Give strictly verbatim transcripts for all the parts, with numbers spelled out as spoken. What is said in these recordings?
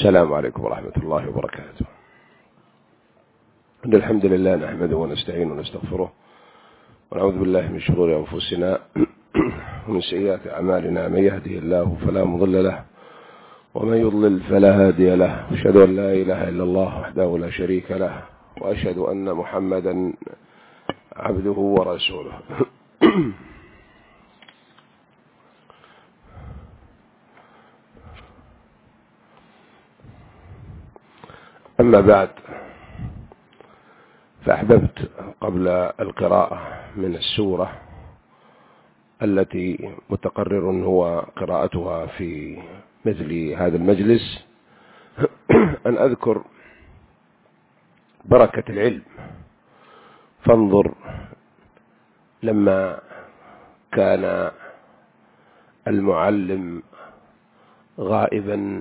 السلام عليكم ورحمة الله وبركاته. إن الحمد لله نحمده ونستعينه ونستغفره ونعوذ بالله من شرور أنفسنا ومن سيئات أعمالنا. من يهده الله فلا مضل له ومن يضلل فلا هادي له. أشهد أن لا إله إلا الله وحده لا شريك له وأشهد أن محمدا عبده ورسوله. أما بعد، فأحببت قبل القراءة من السورة التي متقرر هو قراءتها في مثل هذا المجلس أن أذكر بركة العلم. فانظر، لما كان المعلم غائبا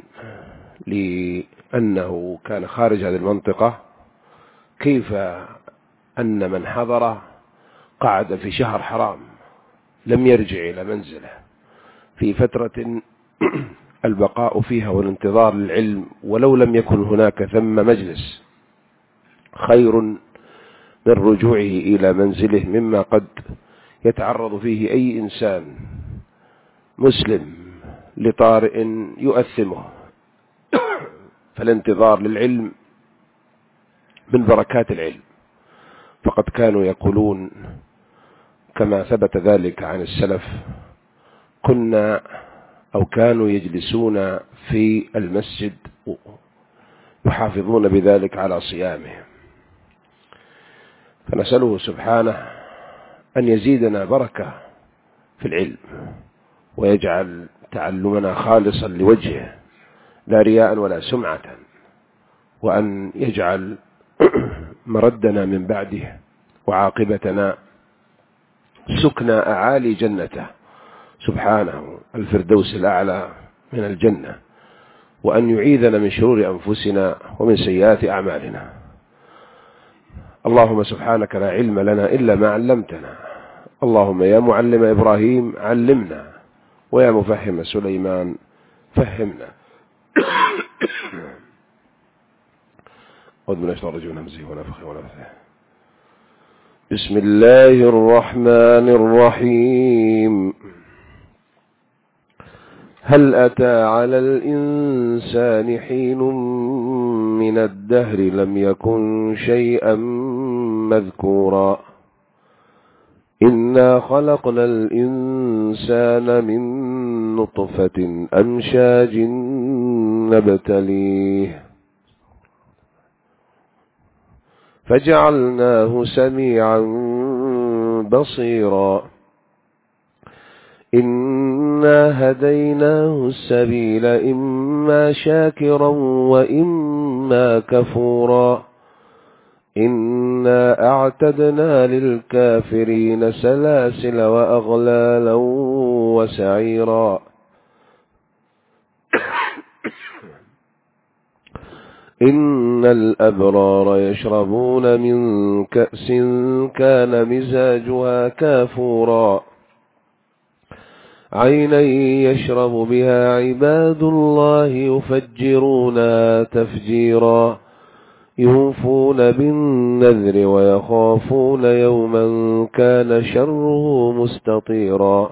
لأنه كان خارج هذه المنطقة، كيف أن من حضر قعد في شهر حرام، لم يرجع إلى منزله في فترة البقاء فيها والانتظار للعلم، ولو لم يكن هناك ثم مجلس خير من رجوعه إلى منزله، مما قد يتعرض فيه أي إنسان مسلم لطارئ يؤثمه. فالانتظار للعلم من بركات العلم، فقد كانوا يقولون كما ثبت ذلك عن السلف: كنا أو كانوا يجلسون في المسجد يحافظون بذلك على صيامهم. فنسأله سبحانه أن يزيدنا بركة في العلم ويجعل تعلمنا خالصا لوجهه لا رياء ولا سمعة، وأن يجعل مردنا من بعده وعاقبتنا سكنى أعالي جنته سبحانه، الفردوس الأعلى من الجنة، وأن يعيذنا من شرور أنفسنا ومن سيئات أعمالنا. اللهم سبحانك لا علم لنا إلا ما علمتنا. اللهم يا معلم إبراهيم علمنا، ويا مفهم سليمان فهمنا. أعوذ بالله من الشيطان الرجيم، همزه ونفخه ونفثه. بسم الله الرحمن الرحيم. هل أتى على الإنسان حين من الدهر لم يكن شيئا مذكورا إنا خلقنا الإنسان من نطفة أمشاج نبتليه فجعلناه سميعا بصيرا إنا هديناه السبيل إما شاكرا وإما كفورا إنا أعتدنا للكافرين سلاسل وأغلالا وسعيرا إن الأبرار يشربون من كأس كان مزاجها كافورا عينا يشرب بها عباد الله يفجرونها تفجيرا يوفون بالنذر ويخافون يوما كان شره مستطيرا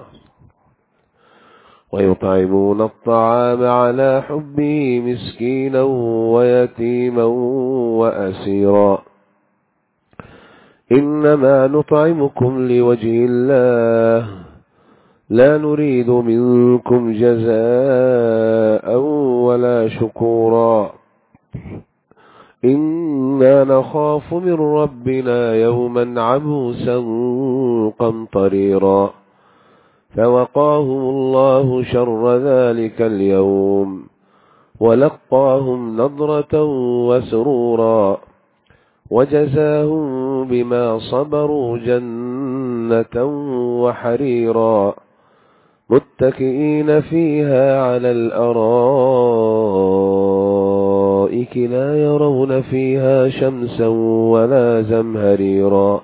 ويطعمون الطعام على حبه مسكينا ويتيما وأسيرا إنما نطعمكم لوجه الله لا نريد منكم جزاء ولا شكورا إنا نخاف من ربنا يوما عبوسا قمطريرا فوقاهم الله شر ذلك اليوم ولقاهم نضرة وسرورا وجزاهم بما صبروا جنة وحريرا متكئين فيها على الأرائك لا يرون فيها شمسا ولا زمهريرا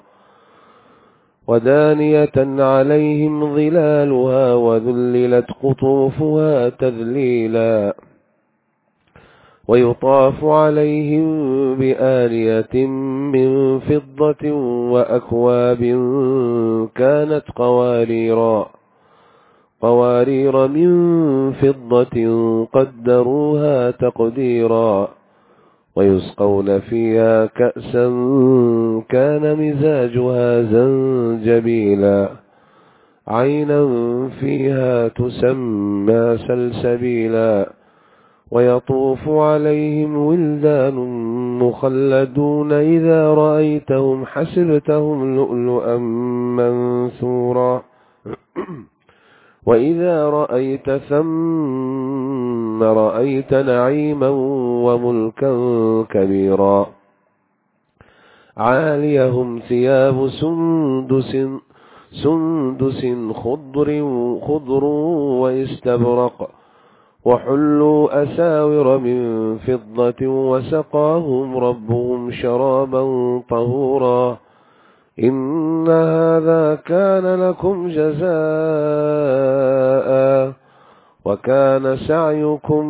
ودانية عليهم ظلالها وذللت قطوفها تذليلا ويطاف عليهم بآنية من فضة وأكواب كانت قواريرا قوارير من فضة قدروها تقديرا ويسقون فيها كأسا كان مزاجها زنجبيلا عينا فيها تسمى سلسبيلا ويطوف عليهم ولدان مخلدون إذا رأيتهم حسبتهم لؤلؤا منثورا وإذا رأيت ثم رأيت نعيما وملكا كبيرا عاليهم ثياب سندس سندس خضر خضر واستبرق وحلوا أساور من فضة وسقاهم ربهم شرابا طهورا إن هذا كان لكم جزاء وكان سعيكم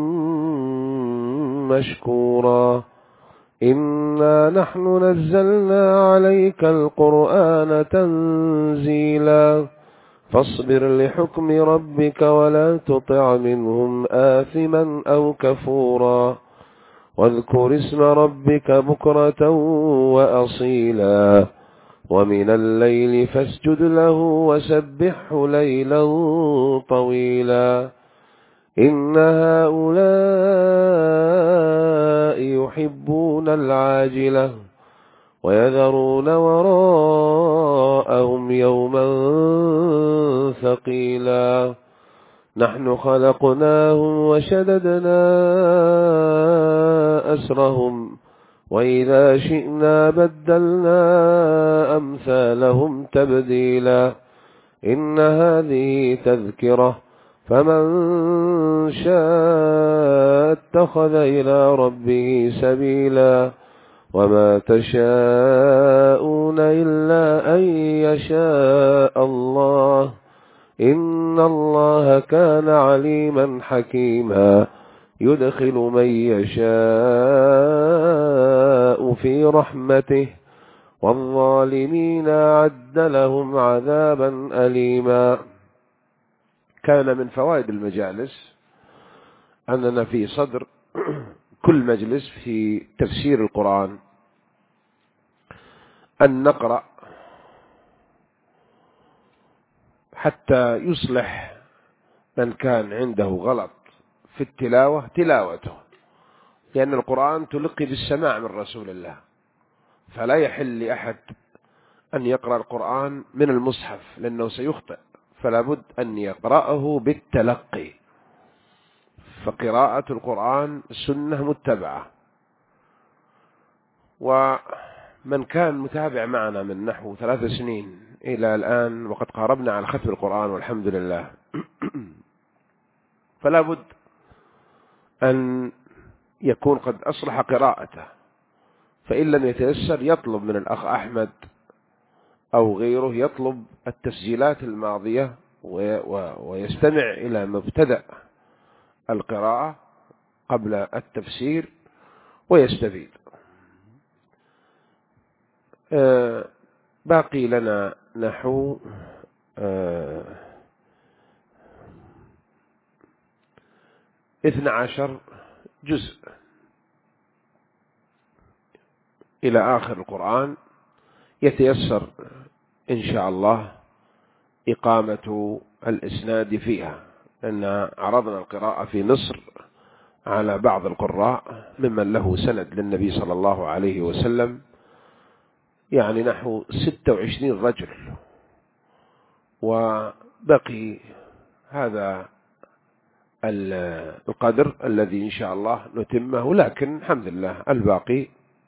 مشكورا إنا نحن نزلنا عليك القرآن تنزيلا فاصبر لحكم ربك ولا تطع منهم آثما أو كفورا واذكر اسم ربك بكرة وأصيلا ومن الليل فاسجد له وسبحه ليلا طويلا إن هؤلاء يحبون العاجلة ويذرون وراءهم يوما ثقيلا نحن خلقناهم وشددنا أسرهم وإذا شئنا بدلنا أمثالهم تبديلا إن هذه تذكرة فمن شاء اتخذ إلى ربه سبيلا وما تشاءون إلا أن يشاء الله إن الله كان عليما حكيما يدخل من يشاء في رحمته والظالمين أعد لهم عذابا أليما. كان من فوائد المجالس أننا في صدر كل مجلس في تفسير القرآن أن نقرأ حتى يصلح من كان عنده غلط في التلاوة تلاوته، لأن القرآن تلقي بالسماع من رسول الله، فلا يحل لأحد أن يقرأ القرآن من المصحف لأنه سيخطئ، فلا بد أن يقرأه بالتلقي. فقراءة القرآن سنة متبعة. ومن كان متابع معنا من نحو ثلاث سنين إلى الآن وقد قاربنا على ختم القرآن والحمد لله، فلا بد أن يكون قد أصلح قراءته، فإن لم يتيسر يطلب من الأخ أحمد أو غيره يطلب التسجيلات الماضية ويستمع إلى مبتدأ القراءة قبل التفسير ويستفيد. آه باقي لنا نحو آه اثنى عشر جزء إلى آخر القرآن، يتيسر إن شاء الله إقامة الإسناد فيها، لأن عرضنا القراءة في مصر على بعض القراء ممن له سند للنبي صلى الله عليه وسلم، يعني نحو ستة وعشرين رجل، وبقي هذا القدر الذي إن شاء الله نتمه، لكن الحمد لله الباقي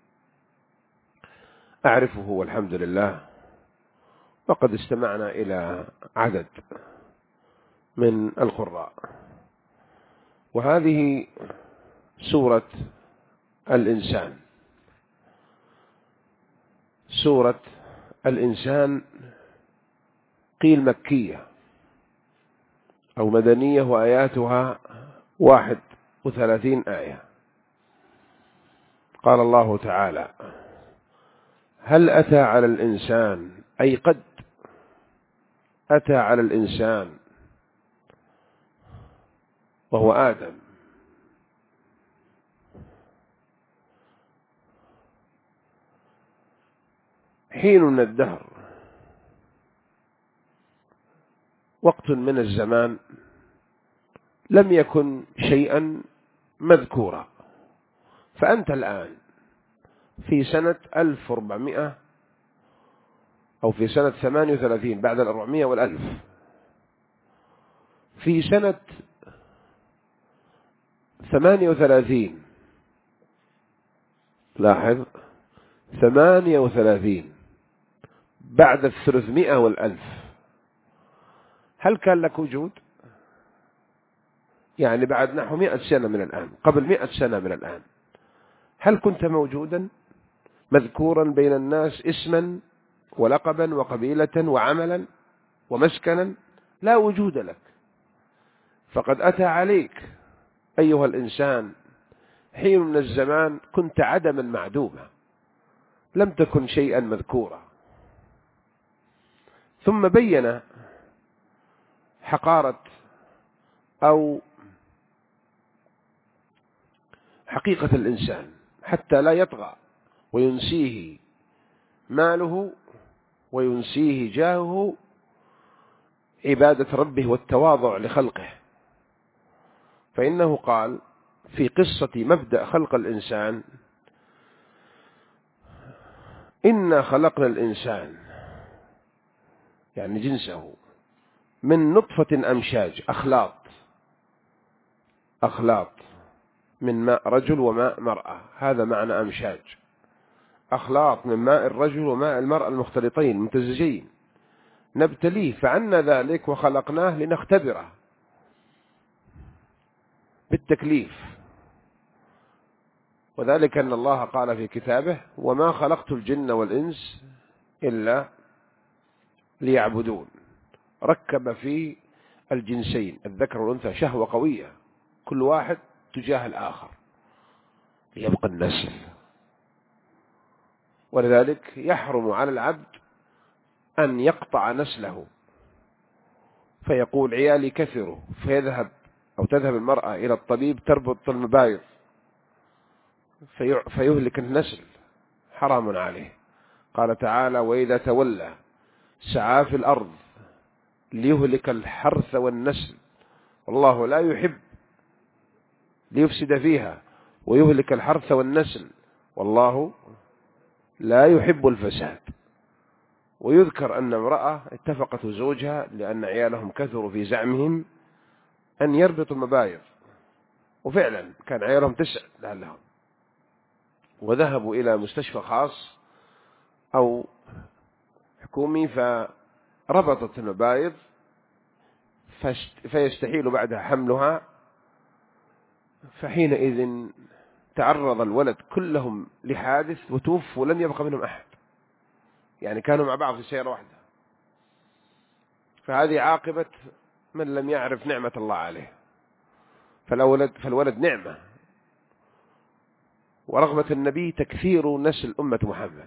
أعرفه والحمد لله. وقد استمعنا إلى عدد من القراء. وهذه سورة الإنسان. سورة الإنسان قيل مكية أو مدنية، وآياتها واحد وثلاثين آية. قال الله تعالى: هل أتى على الإنسان، أي قد أتى على الإنسان وهو آدم حين من الدهر، وقت من الزمان لم يكن شيئا مذكورا، فأنت الآن في سنة ألف وأربعمائة أو في سنة ثمانية وثلاثين بعد الأربعمائة والألف، في سنة ثمانية وثلاثين، لاحظ، ثمانية وثلاثين بعد الثلاثمائة والألف، هل كان لك وجود؟ يعني بعد نحو مئة سنة من الآن، قبل مئة سنة من الآن، هل كنت موجودا مذكورا بين الناس اسما ولقبا وقبيلة وعملا ومسكنا؟ لا وجود لك. فقد أتى عليك أيها الإنسان حين من الزمان كنت عدما معدوما، لم تكن شيئا مذكورا. ثم بين حقارة أو حقيقة الإنسان حتى لا يطغى وينسيه ماله وينسيه جاهه عبادة ربه والتواضع لخلقه. فإنه قال في قصة مبدأ خلق الإنسان: إنا خلقنا الإنسان، يعني جنسه، من نطفة أمشاج، أخلاط أخلاط من ماء رجل وماء مرأة، هذا معنى أمشاج، أخلاط من ماء الرجل وماء المرأة المختلطين ممتزجين، نبتليه فعنا ذلك وخلقناه لنختبره بالتكليف. وذلك أن الله قال في كتابه: وما خلقت الجن والإنس إلا ليعبدون. ركب في الجنسين الذكر والأنثى شهوة قوية، كل واحد تجاه الآخر ليبقى النسل. ولذلك يحرم على العبد أن يقطع نسله فيقول عيالي كثروا، فيذهب أو تذهب المرأة إلى الطبيب تربط المبايض فيهلك النسل، حرام عليه. قال تعالى: وإذا تولى سعى في الأرض ليهلك الحرث والنسل والله لا يحب ليفسد فيها ويهلك الحرث والنسل والله لا يحب الفساد. ويذكر أن امرأة اتفقت زوجها لأن عيالهم كثروا في زعمهم أن يربطوا المبايض، وفعلا كان عيالهم تسع لعلهم، وذهبوا إلى مستشفى خاص أو حكومي فربطت المبايض فيستحيل بعدها حملها. فحينئذ تعرض الولد كلهم لحادث وتوف ولم يبقى منهم أحد، يعني كانوا مع بعض في سيارة واحدة. فهذه عاقبة من لم يعرف نعمة الله عليه. فالولد, فالولد نعمة، ورغبة النبي تكثير نسل أمة محمد،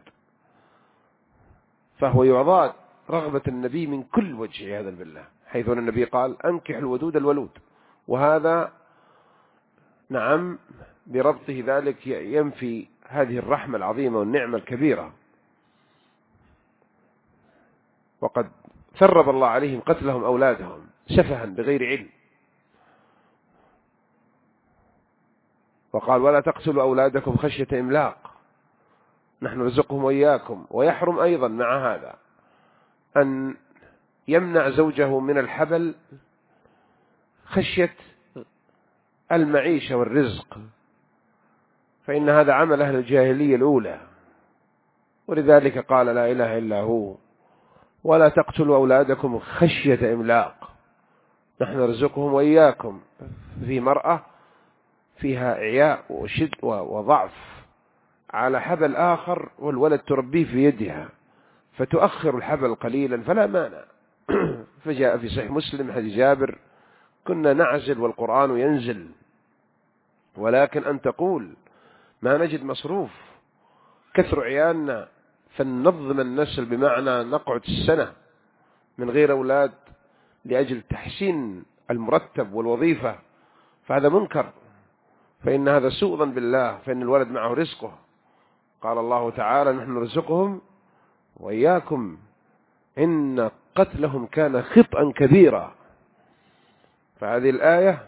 فهو يعضاد رغبة النبي من كل وجه عياذا بالله، حيث أن النبي قال: أنكح الودود الولود، وهذا نعم بربطه ذلك ينفي هذه الرحمة العظيمة والنعمة الكبيرة. وقد ثرب الله عليهم قتلهم أولادهم سفها بغير علم، وقال: ولا تقتلوا أولادكم خشية إملاق نحن نرزقهم وإياكم. ويحرم أيضا مع هذا أن يمنع زوجه من الحبل خشية المعيشة والرزق، فإن هذا عمل أهل الجاهلية الأولى. ولذلك قال: لا إله إلا هو. ولا تقتلوا أولادكم خشية إملاق نحن نرزقهم وإياكم. في مرأة فيها إعياء وشد وضعف على حبل آخر والولد تربيه في يدها، فتؤخر الحبل قليلا فلا مانع. فجاء في صحيح مسلم حديث جابر: كنا نعزل والقرآن ينزل، ولكن أن تقول ما نجد مصروف، كثر عيالنا، فننظم النسل بمعنى نقعد السنة من غير أولاد لأجل تحسين المرتب والوظيفة، فهذا منكر، فإن هذا سوء ظن بالله، فإن الولد معه رزقه. قال الله تعالى: نحن نرزقهم وإياكم إن قتلهم كان خطأ كبيرا. فهذه الآية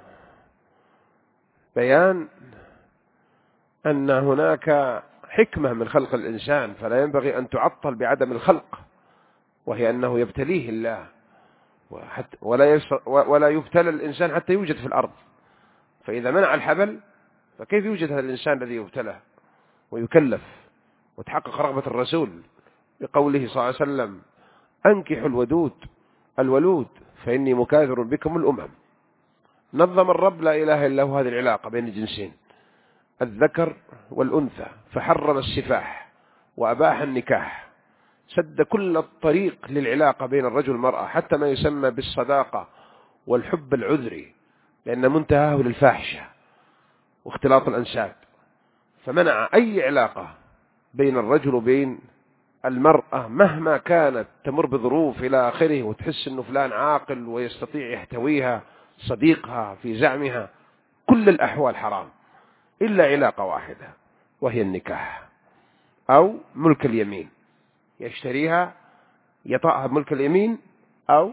بيان أن هناك حكمة من خلق الإنسان، فلا ينبغي أن تعطل بعدم الخلق، وهي أنه يبتليه الله، ولا ولا يبتلى الإنسان حتى يوجد في الأرض. فإذا منع الحبل فكيف يوجد هذا الإنسان الذي يبتلى ويكلف؟ وتحقق رغبة الرسول بقوله صلى الله عليه وسلم: أنكحوا الودود الولود فإني مكاثر بكم الأمم. نظم الرب لا إله إلا هو هذه العلاقة بين الجنسين الذكر والأنثى، فحرم السفاح وأباح النكاح، سد كل الطريق للعلاقة بين الرجل والمرأة، حتى ما يسمى بالصداقة والحب العذري، لأن منتهاه للفاحشة واختلاط الأنساب. فمنع أي علاقة بين الرجل وبين المرأة مهما كانت تمر بظروف إلى آخره، وتحس أنه فلان عاقل ويستطيع يحتويها، صديقها في زعمها، كل الأحوال حرام إلا علاقة واحدة، وهي النكاح أو ملك اليمين، يشتريها يطأها بملك اليمين، أو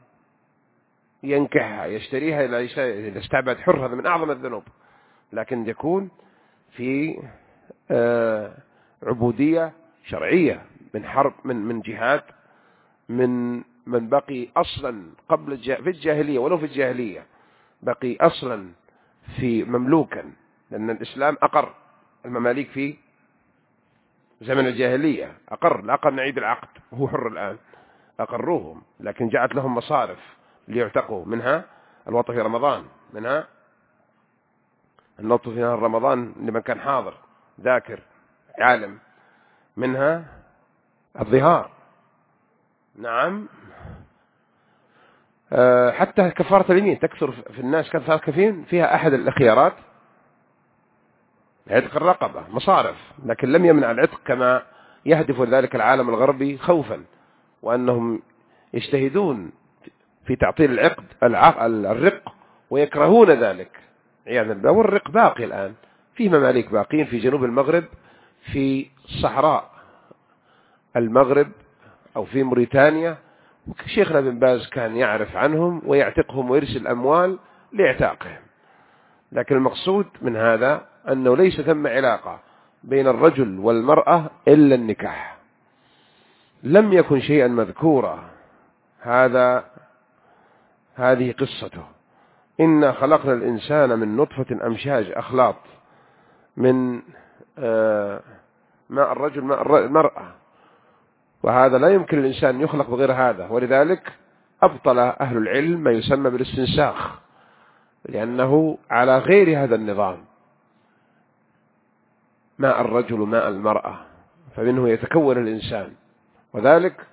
ينكحها يشتريها إذا استعبد حر. هذا من أعظم الذنوب، لكن يكون في عبودية شرعية من حرب، من من جهاد، من من بقي أصلا قبل في الجاهلية، ولو في الجاهلية بقي أصلا في مملوكا، لأن الإسلام أقر المماليك في زمن الجاهلية، أقر لا أقر نعيد العقد وهو حر الآن، أقروهم، لكن جاءت لهم مصارف ليعتقوا، منها الوطن في رمضان، منها النطف في نهار رمضان لمن كان حاضر ذاكر عالم، منها الظهار، نعم، أه حتى كفارة اليمين تكثر في الناس، كفارة كفين فيها أحد الخيارات عتق الرقبة، مصارف، لكن لم يمنع العتق كما يهدف ذلك العالم الغربي خوفا، وأنهم يجتهدون في تعطيل العقد الرق ويكرهون ذلك عياذا بالله. والرق باقي الآن في مماليك باقين في جنوب المغرب، في صحراء المغرب أو في موريتانيا، شيخنا بن باز كان يعرف عنهم ويعتقهم ويرسل أموال لاعتاقهم. لكن المقصود من هذا أنه ليس ثم علاقة بين الرجل والمرأة إلا النكاح، لم يكن شيئا مذكورا. هذا هذه قصته: إنا خلقنا الإنسان من نطفة أمشاج أخلاط، من ماء الرجل ماء المرأة، وهذا لا يمكن الإنسان يخلق بغير هذا. ولذلك أبطل أهل العلم ما يسمى بالاستنساخ، لأنه على غير هذا النظام، ماء الرجل ماء المرأة، فمنه يتكون الإنسان. وذلك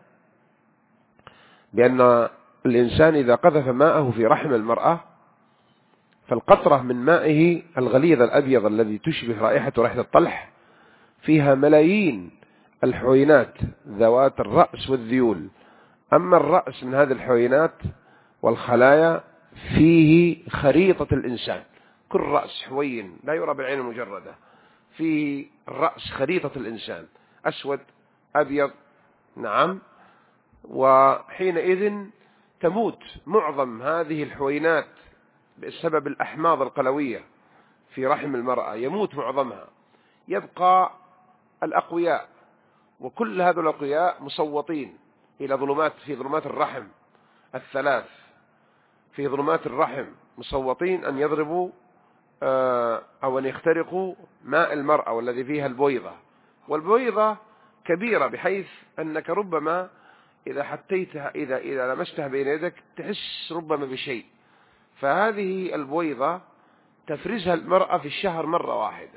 بأن الإنسان إذا قذف ماءه في رحم المرأة، فالقطرة من مائه الغليظ الأبيض الذي تشبه رائحة رائحة الطلح فيها ملايين الحوينات ذوات الرأس والذيول. أما الرأس من هذه الحوينات والخلايا فيه خريطة الإنسان، كل رأس حوين لا يرى بالعين المجردة، فيه الرأس خريطة الإنسان، أسود أبيض، نعم. وحينئذ تموت معظم هذه الحوينات بسبب الأحماض القلوية في رحم المرأة، يموت معظمها، يبقى الأقوياء، وكل هذا الأقوياء مصوتين إلى ظلمات، في ظلمات الرحم الثلاث، في ظلمات الرحم مصوتين أن يضربوا أو أن يخترقوا ماء المرأة والذي فيها البويضة. والبويضة كبيرة بحيث أنك ربما إذا حتيتها إذا إذا لمستها بين يدك تحس ربما بشيء. فهذه البويضة تفرزها المرأة في الشهر مرة واحدة،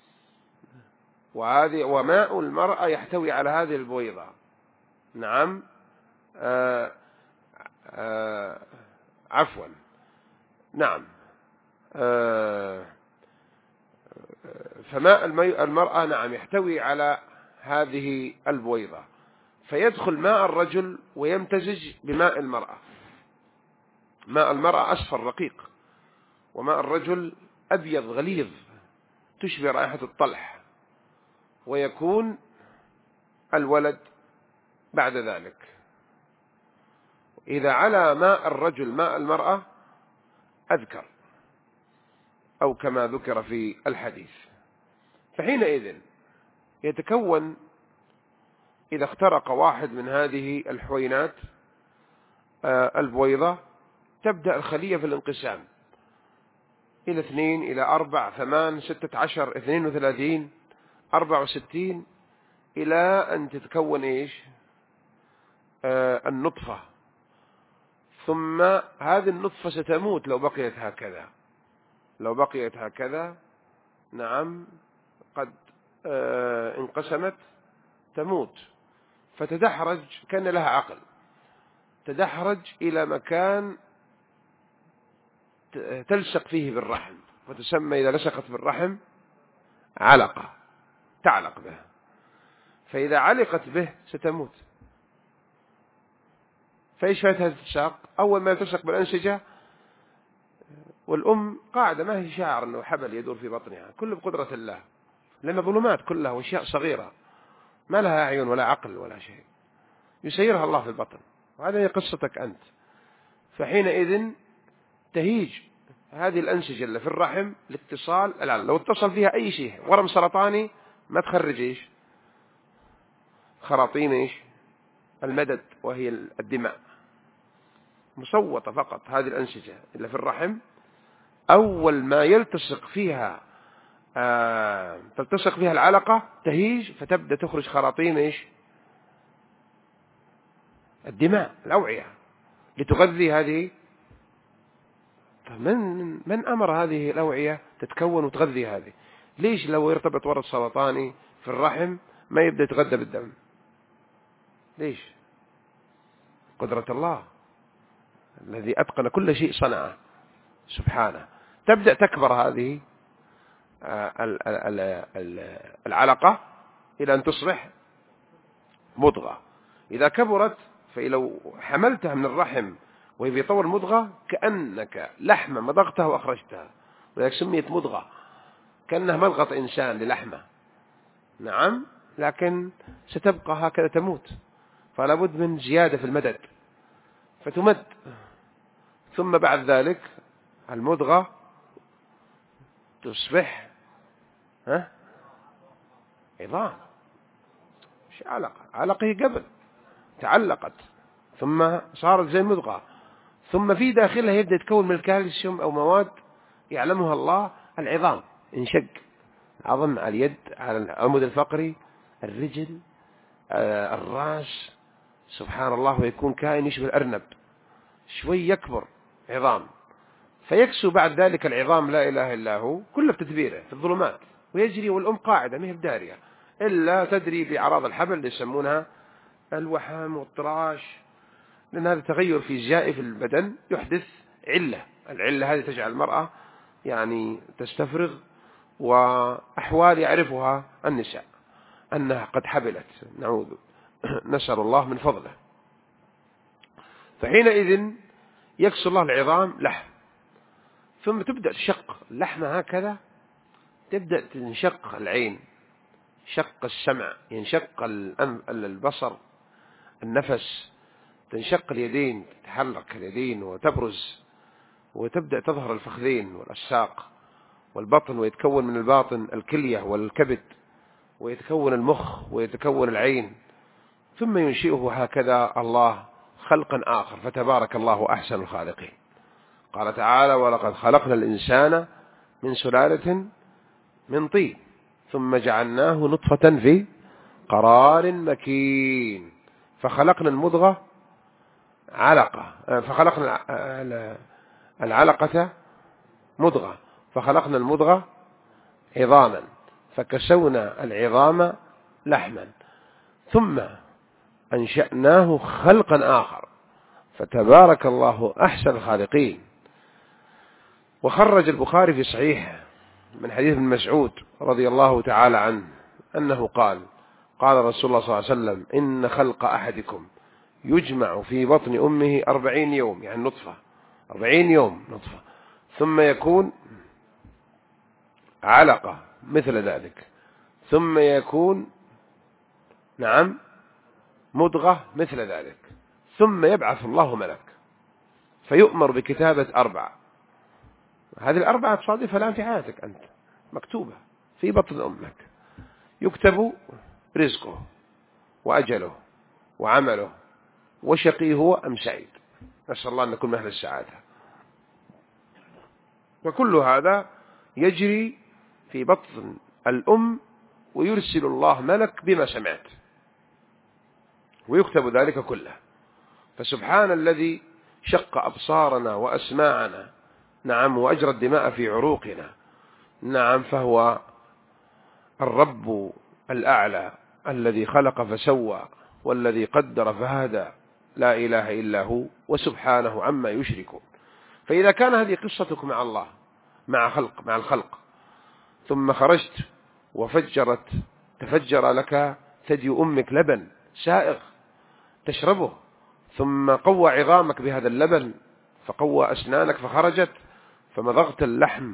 وهذه وماء المرأة يحتوي على هذه البويضة، نعم. آآ آآ عفوا نعم آآ فماء المرأة نعم يحتوي على هذه البويضة، فيدخل ماء الرجل ويمتزج بماء المرأة. ماء المرأة أصفر رقيق، وماء الرجل أبيض غليظ تشبه رائحة الطلح، ويكون الولد بعد ذلك. إذا على ماء الرجل ماء المرأة أذكر، أو كما ذكر في الحديث، فحينئذ يتكون إذا اخترق واحد من هذه الحوينات البويضة، تبدأ الخلية في الانقسام إلى اثنين إلى أربع ثمان ستة عشر اثنين وثلاثين أربع وستين، إلى أن تتكون إيش آه النطفة. ثم هذه النطفة ستموت لو بقيت هكذا، لو بقيت هكذا نعم قد آه انقسمت تموت، فتدحرج كان لها عقل، تدحرج إلى مكان تلصق فيه بالرحم، وتسمى إذا لصقت بالرحم علقة، تعلق به. فإذا علقت به ستموت. فإيش فاتها التلصاق؟ أول ما يلتصق بالأنسجة، والأم قاعدة ما هي شاعر أنه حبل يدور في بطنها، كله بقدرة الله، لأن ظلمات كلها وأشياء صغيرة ما لها عيون ولا عقل ولا شيء، يسيرها الله في البطن، وهذا هي قصتك أنت. فحينئذ تهيج هذه الأنسجة اللي في الرحم لاتصال العلقة. لو اتصل فيها أي شيء ورم سرطاني ما تخرج إيش خراطيم إيش المدد، وهي الدماء، مصوتة فقط. هذه الأنسجة اللي في الرحم أول ما يلتصق فيها آه تلتصق فيها العلقة تهيج، فتبدأ تخرج خراطيم إيش الدماء، الأوعية، لتغذي هذه. من من أمر هذه الأوعية تتكون وتغذي هذه؟ ليش لو يرتبط ورد سرطاني في الرحم ما يبدأ يتغذى بالدم؟ ليش؟ قدرة الله الذي أتقن كل شيء صنعه سبحانه. تبدأ تكبر هذه العلقة إلى أن تصبح مضغة. إذا كبرت فلو حملتها من الرحم وهي في طور مضغة كأنك لحمة مضغتها وأخرجتها، ولذلك سميت مضغة، كأنها مضغة إنسان للحمة. نعم، لكن ستبقى هكذا تموت، فلا بد من زيادة في المدد، فتمد. ثم بعد ذلك المضغة تصبح ها عظام. مش علقة، علقة هي قبل تعلقت ثم صارت زي المضغة، ثم في داخلها يبدأ يتكون من الكالسيوم أو مواد يعلمها الله. العظام انشق، عظم على اليد، على العمود الفقري، الرجل، آه الرأس، سبحان الله، ويكون كائن يشبه الأرنب، شوي يكبر عظام، فيكسو بعد ذلك العظام لا إله إلا هو، كله بتدبيره في الظلمات، ويجري والأم قاعدة ما هي بدارية إلا تدري بأعراض الحبل اللي يسمونها الوحم والطراش، لأن هذا تغير فيزيائي في البدن يحدث علة. العلة هذه تجعل المرأة يعني تستفرغ، وأحوال يعرفها النساء أنها قد حبلت، نعوذ نسأل الله من فضله. فحينئذ يكسر الله العظام لحم، ثم تبدأ تشق اللحمة هكذا، تبدأ تنشق العين، شق السمع، ينشق البصر، النفس، تنشق اليدين، تتحرك اليدين وتبرز، وتبدأ تظهر الفخذين والأساق والبطن، ويتكون من الباطن الكلية والكبد، ويتكون المخ، ويتكون العين، ثم ينشئه هكذا الله خلقا آخر، فتبارك الله أحسن الخالقين. قال تعالى: ولقد خلقنا الإنسان من سلالة من طين ثم جعلناه نطفة في قرار مكين فخلقنا المضغة علقة فخلقنا العلقة مضغة فخلقنا المضغة عظاما فكسونا العظام لحما ثم أنشأناه خلقا آخر فتبارك الله أحسن الخالقين. وخرج البخاري في صحيحه من حديث ابن مسعود رضي الله تعالى عنه أنه قال قال رسول الله صلى الله عليه وسلم إن خلق أحدكم يجمع في بطن أمه أربعين يوم، يعني نطفة أربعين يوم نطفة، ثم يكون علقة مثل ذلك، ثم يكون نعم مضغة مثل ذلك، ثم يبعث الله ملك فيؤمر بكتابة أربعة. هذه الأربعة تصادفها الآن في حياتك أنت، مكتوبة في بطن أمك، يكتب رزقه وأجله وعمله وشقي هو أم سعيد، نسأل الله أن نكون من أهل السعادة. وكل هذا يجري في بطن الأم، ويرسل الله ملك بما سمعت ويكتب ذلك كله. فسبحان الذي شق أبصارنا وأسماعنا، نعم، وأجرى الدماء في عروقنا، نعم، فهو الرب الأعلى الذي خلق فسوى والذي قدر فهدى، لا إله إلا هو، وسبحانه عما يشركون. فإذا كان هذه قصتك مع الله مع خلق مع الخلق، ثم خرجت وفجرت تفجر لك ثدي أمك لبن سائغ تشربه، ثم قوى عظامك بهذا اللبن فقوى أسنانك فخرجت، فمضغت اللحم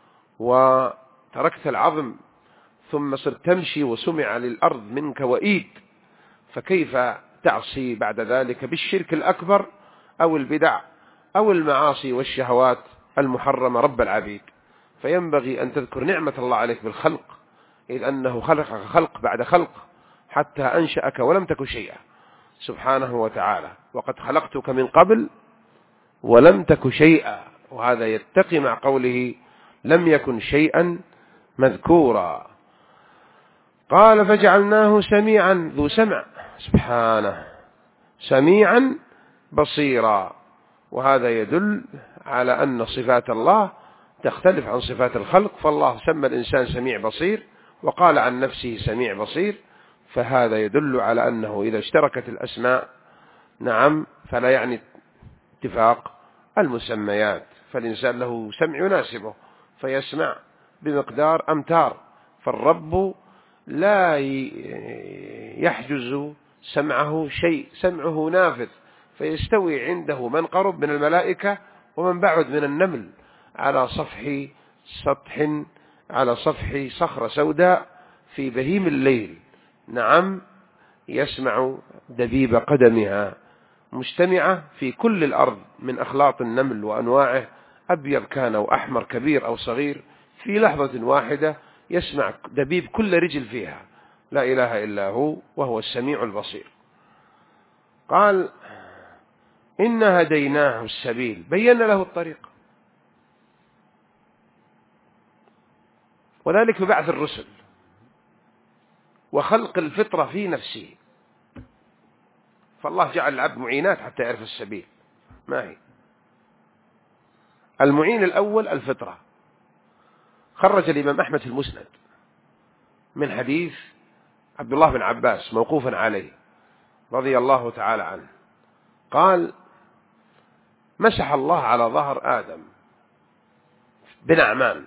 وتركت العظم، ثم صرت تمشي وسمع للأرض منك وإيد، فكيف تعصي بعد ذلك بالشرك الأكبر أو البدع أو المعاصي والشهوات المحرمة رب العبيد؟ فينبغي أن تذكر نعمة الله عليك بالخلق، إذ أنه خلقك خلق بعد خلق حتى أنشأك ولم تك شيئا سبحانه وتعالى، وقد خلقتك من قبل ولم تك شيئا، وهذا يتقي مع قوله لم يكن شيئا مذكورا. قال فجعلناه سميعا ذو سمع، سبحانه، سميعا بصيرا. وهذا يدل على أن صفات الله تختلف عن صفات الخلق، فالله سمى الإنسان سميع بصير وقال عن نفسه سميع بصير، فهذا يدل على أنه إذا اشتركت الأسماء نعم فلا يعني اتفاق المسميات، فالإنسان له سمع يناسبه فيسمع بمقدار أمتار، فالرب لا يحجز سمعه شيء، سمعه نافذ، فيستوي عنده من قرب من الملائكة ومن بعد من النمل على صفح سطح على صفح صخرة سوداء في بهيم الليل، نعم، يسمع دبيب قدمها مجتمعة في كل الأرض من أخلاط النمل وأنواعه، أبيض كان أو أحمر كبير أو صغير، في لحظة واحدة يسمع دبيب كل رجل فيها، لا إله إلا هو، وهو السميع البصير. قال إن هديناه السبيل، بين له الطريق، وذلك ببعث الرسل وخلق الفطرة في نفسه، فالله جعل العبد معينات حتى يعرف السبيل. ما هي المعين الأول؟ الفطرة. خرج الإمام أحمد في المسند من حديث عبد الله بن عباس موقوفا عليه رضي الله تعالى عنه، قال مسح الله على ظهر آدم بنعمان،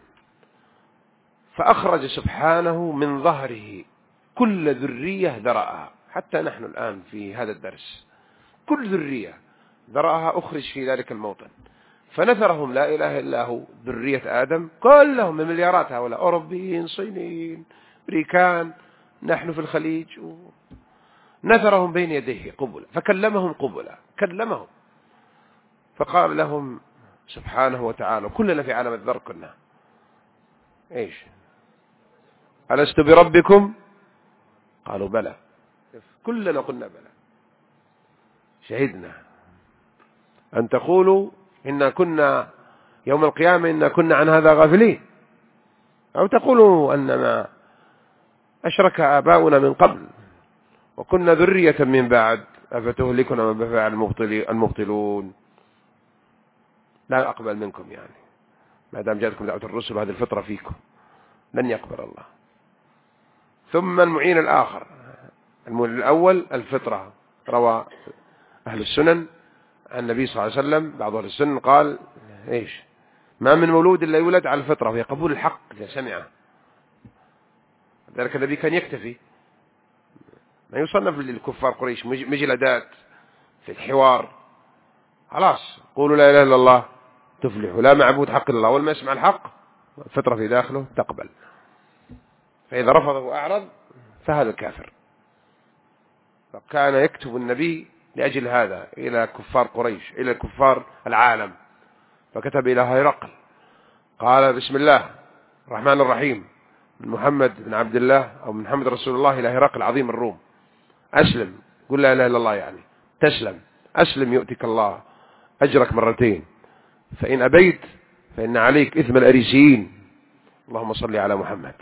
فأخرج سبحانه من ظهره كل ذرية ذرأها، حتى نحن الآن في هذا الدرس كل ذرية ذرأها أخرج في ذلك الموطن، فنثرهم لا إله إلا هو ذرية آدم كلهم من مليارات هؤلاء، أوروبيين صينيين أمريكان، نحن في الخليج، نثرهم بين يديه قبلا، فكلمهم قبلا، كلمهم فقال لهم سبحانه وتعالى، كلنا في عالم الذر كنا إيش؟ ألست بربكم؟ قالوا بلى، كلنا قلنا بلى، شهدنا أن تقولوا إنا كنا يوم القيامة إنا كنا عن هذا غافلين، أو تقولوا أنما أشرك آباؤنا من قبل وكنا ذرية من بعد أفتهلكنا ما بفعل المبطلون. لا أقبل منكم، يعني ما دام جاءتكم دعوة الرسل وهذه الفطرة فيكم لن يقبل الله. ثم المعين الآخر، المعين الأول الفطرة، روى أهل السنن عن النبي صلى الله عليه وسلم، بعض أهل السنن قال إيش؟ ما من مولود إلا يولد على الفطرة، وهي قبول الحق إذا سمعه. ذلك النبي كان يكتفي، ما يصنف للكفار قريش مجلدات في الحوار، خلاص قولوا لا إله إلا الله تفلحوا، لا معبود حق إلا الله، أول ما يسمع الحق الفطرة في داخله تقبل، فإذا رفضه وأعرض فهذا الكافر. فكان يكتب النبي لأجل هذا إلى كفار قريش، إلى كفار العالم، فكتب إلى هرقل قال بسم الله الرحمن الرحيم من محمد بن عبد الله أو من محمد رسول الله إلى هرقل عظيم الروم، أسلم، قل لا إله إلا الله يعني تسلم، أسلم يؤتك الله أجرك مرتين، فإن أبيت فإن عليك إثم الأريسيين، اللهم صل على محمد.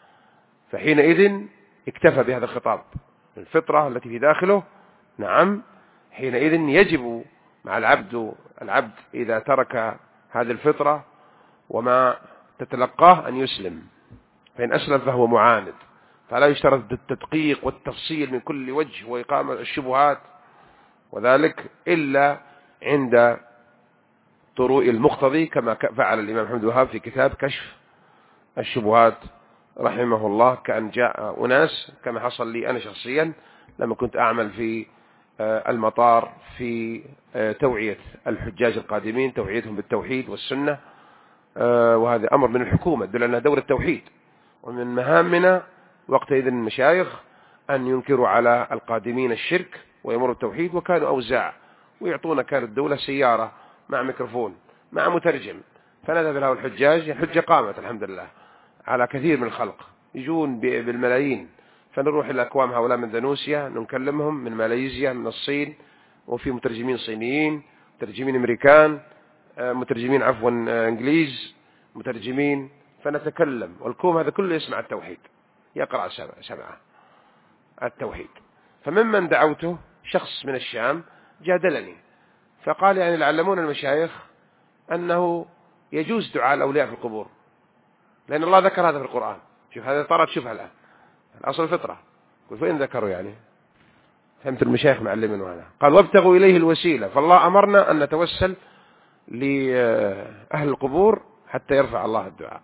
فحينئذ اكتفى بهذا الخطاب، الفطرة التي في داخله، نعم، حينئذ يجب مع العبد العبد إذا ترك هذه الفطرة وما تتلقاه أن يسلم، فإن أسلم فهو معاند، فلا يشترط التدقيق والتفصيل من كل وجه وإقامة الشبهات، وذلك إلا عند طروء المقتضي كما فعل الإمام محمد الوهاب في كتاب كشف الشبهات رحمه الله. كأن جاء أناس كما حصل لي أنا شخصيا لما كنت أعمل في المطار في توعية الحجاج القادمين، توعيتهم بالتوحيد والسنة، وهذا أمر من الحكومة يدل أنها دور التوحيد، ومن مهامنا وقتئذ المشايخ أن ينكروا على القادمين الشرك ويمروا التوحيد، وكانوا أوزاع ويعطونا كانت الدولة سيارة مع ميكروفون مع مترجم، فنذهب له الحجاج، الحجة قامت الحمد لله على كثير من الخلق يجون بالملايين، فنروح إلى أكوام هؤلاء من اندونيسيا نكلمهم، من ماليزيا، من الصين، وفي مترجمين صينيين، مترجمين أمريكان، مترجمين عفوا إنجليز، مترجمين، فنتكلم، والكوم هذا كله يسمع التوحيد، يقرأ سمعه التوحيد. فممن دعوته شخص من الشام جادلني فقال يعني لعلمون المشايخ أنه يجوز دعاء الأولياء في القبور، لأن الله ذكر هذا في القرآن. شوف هذا طرد، شوفها الآن الأصل الفطرة، قل فين ذكروا يعني؟ فهمت المشايخ معلمين هذا. قال وابتغوا إليه الوسيلة، فالله أمرنا أن نتوسل لأهل القبور حتى يرفع الله الدعاء.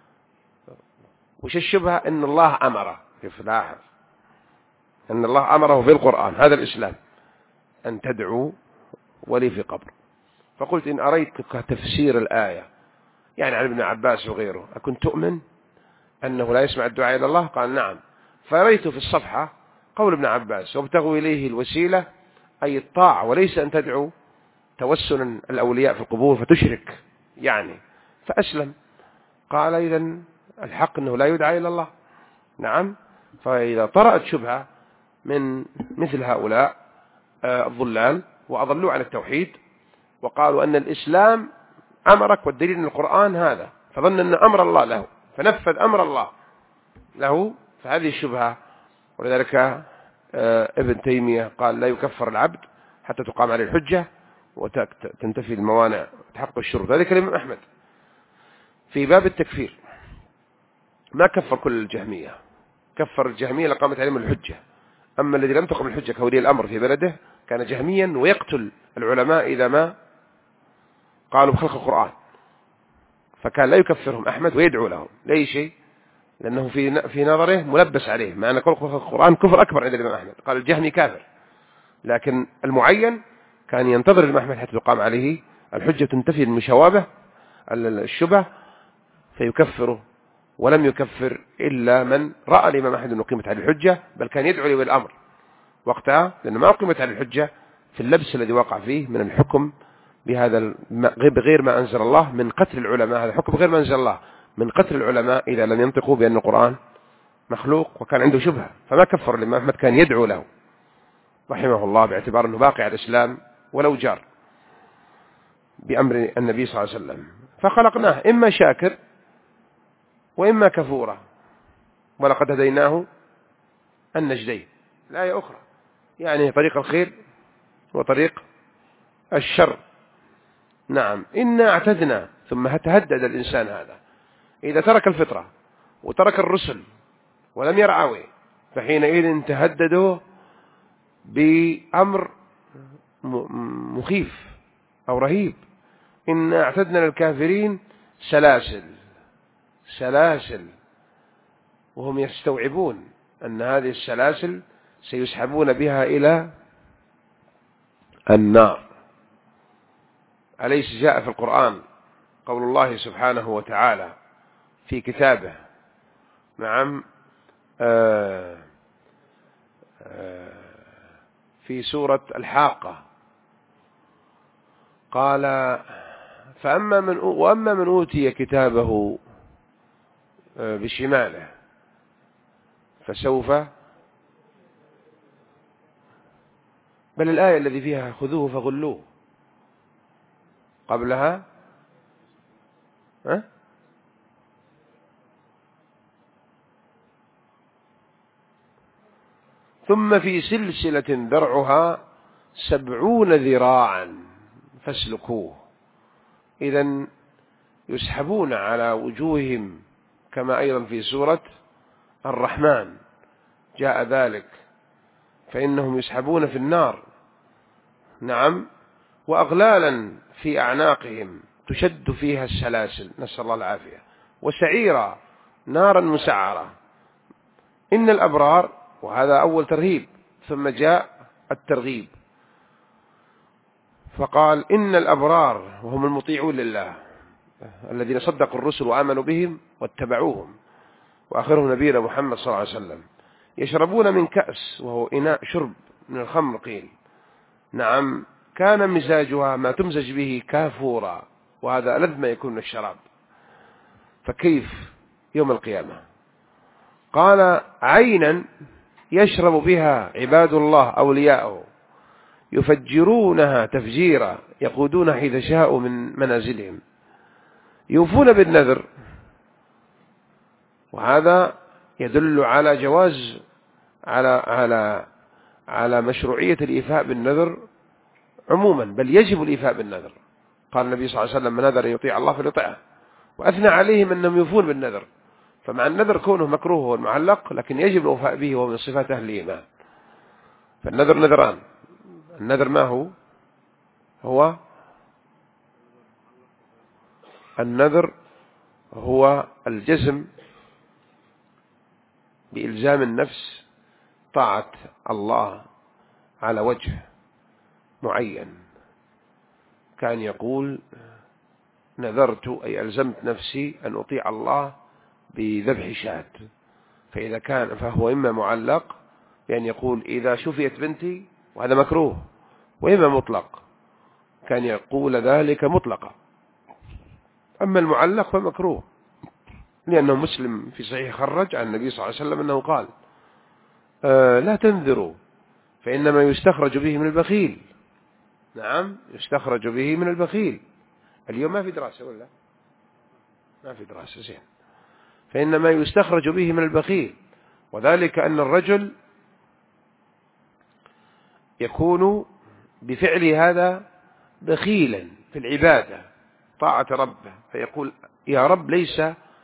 وش الشبهة؟ أن الله أمره، شوف لاحظ أن الله أمره في القرآن، هذا الإسلام، أن تدعو ولي في قبر. فقلت إن أريتك تفسير الآية يعني عن ابن عباس وغيره أكنت تؤمن أنه لا يسمع الدعاء إلى الله؟ قال نعم. فرأيت في الصفحة قول ابن عباس وابتغوا إليه الوسيلة أي الطاعة، وليس أن تدعو توسلا الأولياء في القبور فتشرك يعني. فأسلم، قال إذن الحق أنه لا يدعى إلى الله. نعم. فإذا طرأت شبهة من مثل هؤلاء الضلال وأضلوا عن التوحيد وقالوا أن الإسلام أمرك والدليل من القرآن هذا، فظن أن أمر الله له فنفذ أمر الله له، فهذه الشبهة. ولذلك ابن تيمية قال لا يكفر العبد حتى تقام عليه الحجة وتنتفي الموانع وتحقق الشروط. ذلك الإمام أحمد في باب التكفير ما كفر كل الجهمية، كفر الجهمية لقامت عليهم الحجة، أما الذي لم تقم الحجة كولي الأمر في بلده كان جهميا ويقتل العلماء إذا ما قالوا بخلق القرآن، فكان لا يكفرهم أحمد ويدعو لهم لأي شيء، لأنه في في نظره ملبس عليه، مع أن خلق القرآن كفر أكبر عند الإمام أحمد، قال الجهمي كافر، لكن المعين كان ينتظر الإمام أحمد حتى تقام عليه الحجة تنتفي المشوابة الشبه فيكفره، ولم يكفر إلا من رأى الإمام أحمد أنه قيمت على الحجة، بل كان يدعو لي بالأمر وقتها، لأنه ما قيمت على الحجة في اللبس الذي وقع فيه من الحكم بهذا بغير ما أنزل الله من قتل العلماء، هذا حكم غير ما أنزل الله من قتل العلماء إذا لم ينطقوا بأن القرآن مخلوق، وكان عنده شبهة، فما كفر الإمام أحمد، كان يدعو له رحمه الله باعتبار أنه باقي على الإسلام ولو جار بأمر النبي صلى الله عليه وسلم. فخلقناه إما شاكر وإما كفورا، ولقد هديناه النجدين، الآية أخرى يعني طريق الخير وطريق الشر. نعم. إنا اعتدنا، ثم تهدد الإنسان هذا إذا ترك الفطرة وترك الرسل ولم يرعوه، فحينئذ تهددوا بأمر مخيف أو رهيب. إنا اعتدنا للكافرين سلاسل سلاسل وهم يستوعبون أن هذه السلاسل سيسحبون بها إلى النار. أليس جاء في القرآن قول الله سبحانه وتعالى في كتابه، نعم، آه آه في سورة الحاقة، قال فأما من وأما من أوتي كتابه بشماله فسوف، بل الآية الذي فيها خذوه فغلوه قبلها أه؟ ثم في سلسلة ذرعها سبعون ذراعا فاسلكوه. إذن يسحبون على وجوههم كما أيضا في سورة الرحمن جاء ذلك، فإنهم يسحبون في النار، نعم، وأغلالا في أعناقهم تشد فيها السلاسل، نسأل الله العافية، وسعيرا نارا مسعرة. إن الأبرار، وهذا أول ترهيب، ثم جاء الترغيب فقال إن الأبرار وهم المطيعون لله الذين صدقوا الرسل وآمنوا بهم واتبعوهم وآخرهم نبينا محمد صلى الله عليه وسلم يشربون من كأس وهو إناء شرب من الخمر قيل، نعم، كان مزاجها ما تمزج به كافورا، وهذا ألذ ما يكون من الشراب. فكيف يوم القيامة؟ قال عينا يشرب بها عباد الله أولياءه يفجرونها تفجيرا يقودون حيث شاءوا من منازلهم يوفون بالنذر. وهذا يدل على جواز على على على مشروعية الإيفاء بالنذر عموما، بل يجب الإيفاء بالنذر. قال النبي صلى الله عليه وسلم من نذر يطيع الله فليطيعه، وأثنى عليهم أنهم يوفون بالنذر. فمع النذر كونه مكروه والمعلق، لكن يجب الوفاء به ومن صفات أهل الإيمان. فالنذر نذران. النذر ما هو؟ هو النذر هو الجزم بإلزام النفس طاعة الله على وجه معين، كان يقول نذرت أي ألزمت نفسي أن أطيع الله بذبح شاة، فإذا كان فهو إما معلق يعني يقول إذا شفيت بنتي، وهذا مكروه، وإما مطلق كان يقول ذلك مطلقا. أما المعلق فمكروه، لأنه مسلم في صحيح خرج عن النبي صلى الله عليه وسلم أنه قال آه لا تنذروا فإنما يستخرج به من البخيل. نعم، يستخرج به من البخيل. اليوم ما في دراسة ولا ما في دراسة زين. فإنما يستخرج به من البخيل، وذلك أن الرجل يكون بفعل هذا بخيلا في العبادة طاعة ربه، فيقول يا رب ليس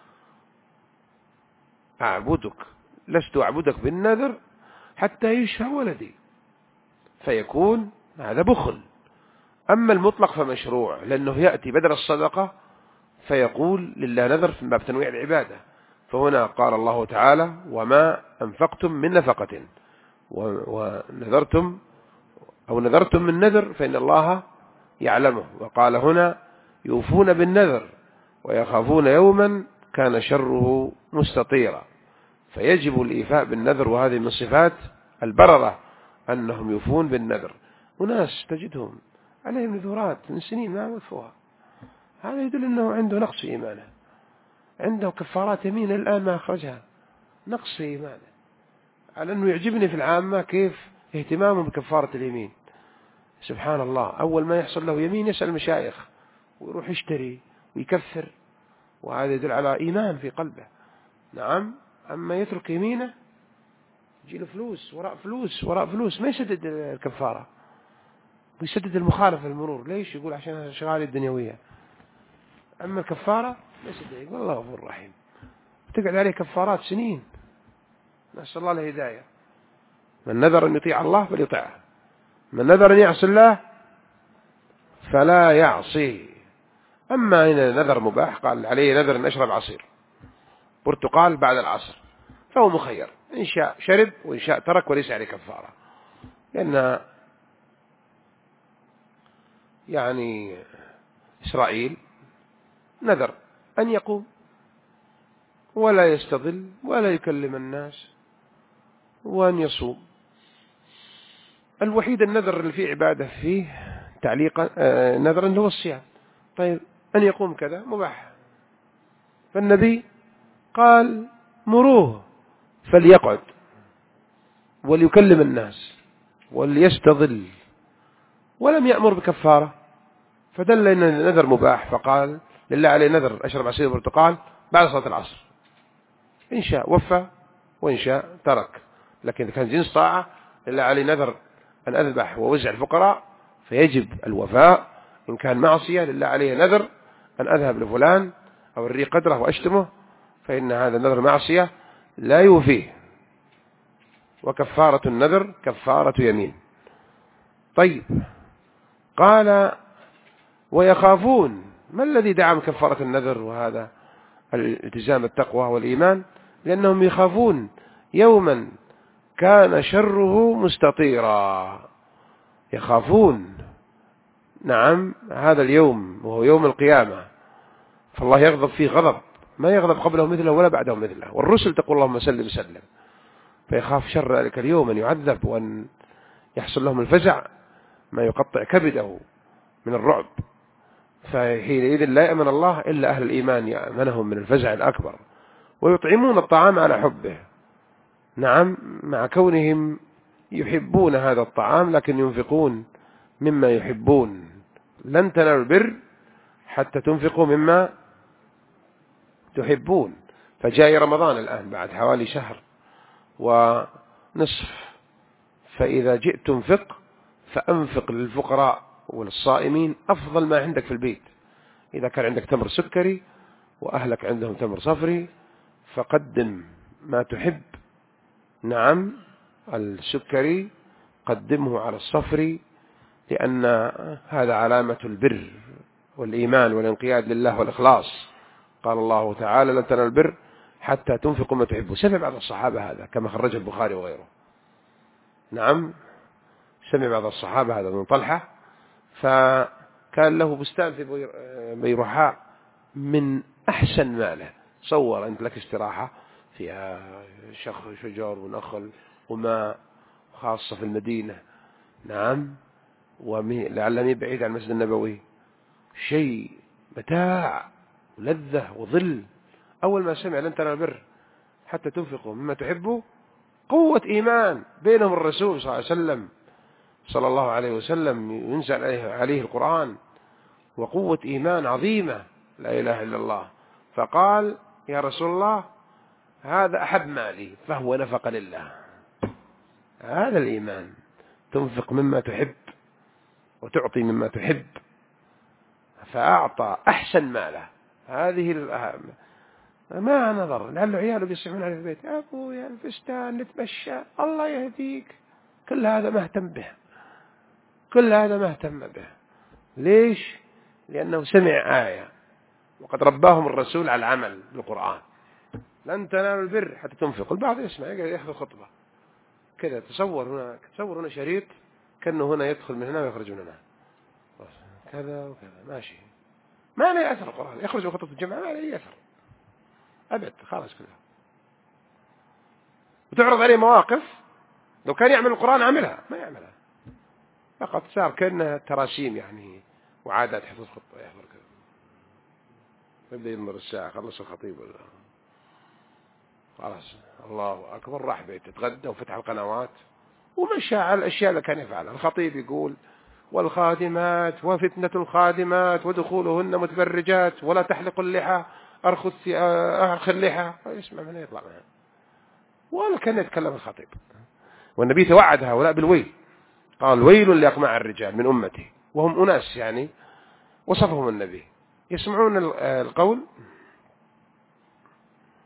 أعبدك لست أعبدك بالنذر حتى يشفى ولدي، فيكون هذا بخل. أما المطلق فمشروع، لأنه يأتي بدل الصدقة فيقول لله نذر في باب تنويع العبادة. فهنا قال الله تعالى وما أنفقتم من نفقة ونذرتم أو نذرتم من نذر فإن الله يعلمه. وقال هنا يوفون بالنذر ويخافون يوما كان شره مستطيرا. فيجب الإيفاء بالنذر، وهذه من صفات البررة أنهم يوفون بالنذر. وناس تجدهم عليهم نذورات من سنين ما وفوها، هذا يدل أنه عنده نقص في إيمانه، عنده كفارات يمين الآن ما أخرجها، نقص في إيمانه. على أنه يعجبني في العامة كيف اهتمامه بكفارة اليمين. سبحان الله، أول ما يحصل له يمين يسأل المشايخ ويروح يشتري ويكفر، وهذا يدل على إيمان في قلبه. نعم، أما يترك يمينه يجي له فلوس وراء فلوس وراء فلوس، ما يسدد الكفارة ويسدد المخالفة المرور. ليش؟ يقول عشان شغالي الدنيوية. أما الكفارة ما يسدد، يقول الله غفور رحيم، تقعد عليه كفارات سنين. نسأل الله الهداية. من نذر أن يطيع الله فليطيعه، من نذر أن يعصي الله فلا يعصي. أما إن نذر مباح قال عليه نذر أن أشرب عصير برتقال بعد العصر فهو مخير، إن شاء شرب وإن شاء ترك وليس عليه كفارة، لأن يعني إسرائيل نذر أن يقوم ولا يستظل ولا يكلم الناس وأن يصوم. الوحيد النذر اللي فيه عبادة فيه تعليقا آه نذرا هو الصيام. طيب أن يقوم كذا مباح، فالنبي قال مروه فليقعد وليكلم الناس وليستظل، ولم يأمر بكفارة، فدل أن النذر مباح، فقال لله عليه نذر أشرب عصير برتقال بعد صلاة العصر، إن شاء وفى وإن شاء ترك. لكن إذا كان جنس طاعة لله عليه نذر أن أذبح ووزع الفقراء فيجب الوفاء. إن كان معصية لله عليه نذر أن أذهب لفلان أو الري قدره وأشتمه فإن هذا النذر معصية لا يوفيه، وكفارة النذر كفارة يمين. طيب قال ويخافون، ما الذي دعم كفارة النذر وهذا الالتزام التقوى والإيمان؟ لأنهم يخافون يوما كان شره مستطيرا، يخافون نعم هذا اليوم وهو يوم القيامة، فالله يغضب فيه غضب ما يغضب قبله مثله ولا بعده مثله، والرسل تقول اللهم سلم سلم، فيخاف شر ذلك اليوم أن يعذب وأن يحصل لهم الفزع ما يقطع كبده من الرعب، فحينئذ لا يأمن الله إلا أهل الإيمان يأمنهم من الفزع الأكبر. ويطعمون الطعام على حبه، نعم مع كونهم يحبون هذا الطعام لكن ينفقون مما يحبون. لن تنالوا البر حتى تنفقوا مما تحبون. فجاء رمضان الآن بعد حوالي شهر ونصف، فإذا جئت تنفق فأنفق للفقراء وللصائمين أفضل ما عندك في البيت. إذا كان عندك تمر سكري وأهلك عندهم تمر صفري فقدم ما تحب، نعم السكري قدمه على الصفري، لأن هذا علامة البر والإيمان والانقياد لله والإخلاص. قال الله تعالى لن تنالوا البر حتى تنفقوا ما تحبوا. سمع بعض الصحابة هذا كما خرج البخاري وغيره، نعم سمع بعض الصحابة هذا من طلحة، فكان له بستان في بيرحاء من أحسن ماله. صور أنت لك استراحة فيها شجر ونخل وماء خاصة في المدينة، نعم ولعلني بعيد عن المسجد النبوي، شيء متاع ولذة وظل. أول ما سمع لن تنالوا البر حتى تنفقوا مما تحبوا، قوة إيمان بينهم الرسول صلى الله عليه وسلم صلى الله عليه وسلم ينزل عليه القرآن، وقوة إيمان عظيمة لا إله إلا الله. فقال يا رسول الله هذا أحب مالي فهو نفق لله. هذا الإيمان، تنفق مما تحب وتعطي مما تحب، فأعطى أحسن ماله. هذه الأهم ما نظر لعل عياله بيصيحون على البيت يا أبويا الفستان نتمشى الله يهديك، كل هذا ما اهتم به، كل هذا ما اهتم به. ليش؟ لأنه سمع آية وقد رباهم الرسول على العمل بالقرآن. لن تنالوا البر حتى تنفقوا. البعض يسمع يأخذ خطبة كذا، تصور هنا تصور هنا شريط كأنه هنا يدخل من هنا ويخرج من هنا كذا وكذا ماشي، ما له أثر القرآن، يخرج من خطبة الجمعة ما له أثر أبد، خلاص كذا. وتعرض عليه مواقف لو كان يعمل القرآن عملها ما يعملها، فقط صار كأنها تراسيم يعني وعادات حفظ خطة يحضر كذا، يبدأ ينظر الساعة خلص الخطيب ولا خلاص الله أكبر، راح بيته تغدى وفتح القنوات ومشى على الأشياء اللي كان يفعلها. الخطيب يقول والخادمات وفتنة الخادمات ودخولهن متبرجات ولا تحلق اللحى أرخ اللحى، يسمع من يطلع منها ولا كان يتكلم الخطيب. والنبي توعد هؤلاء بالويل، قال ويل لأقماع الرجال من أمتي، وهم أناس يعني وصفهم النبي يسمعون القول.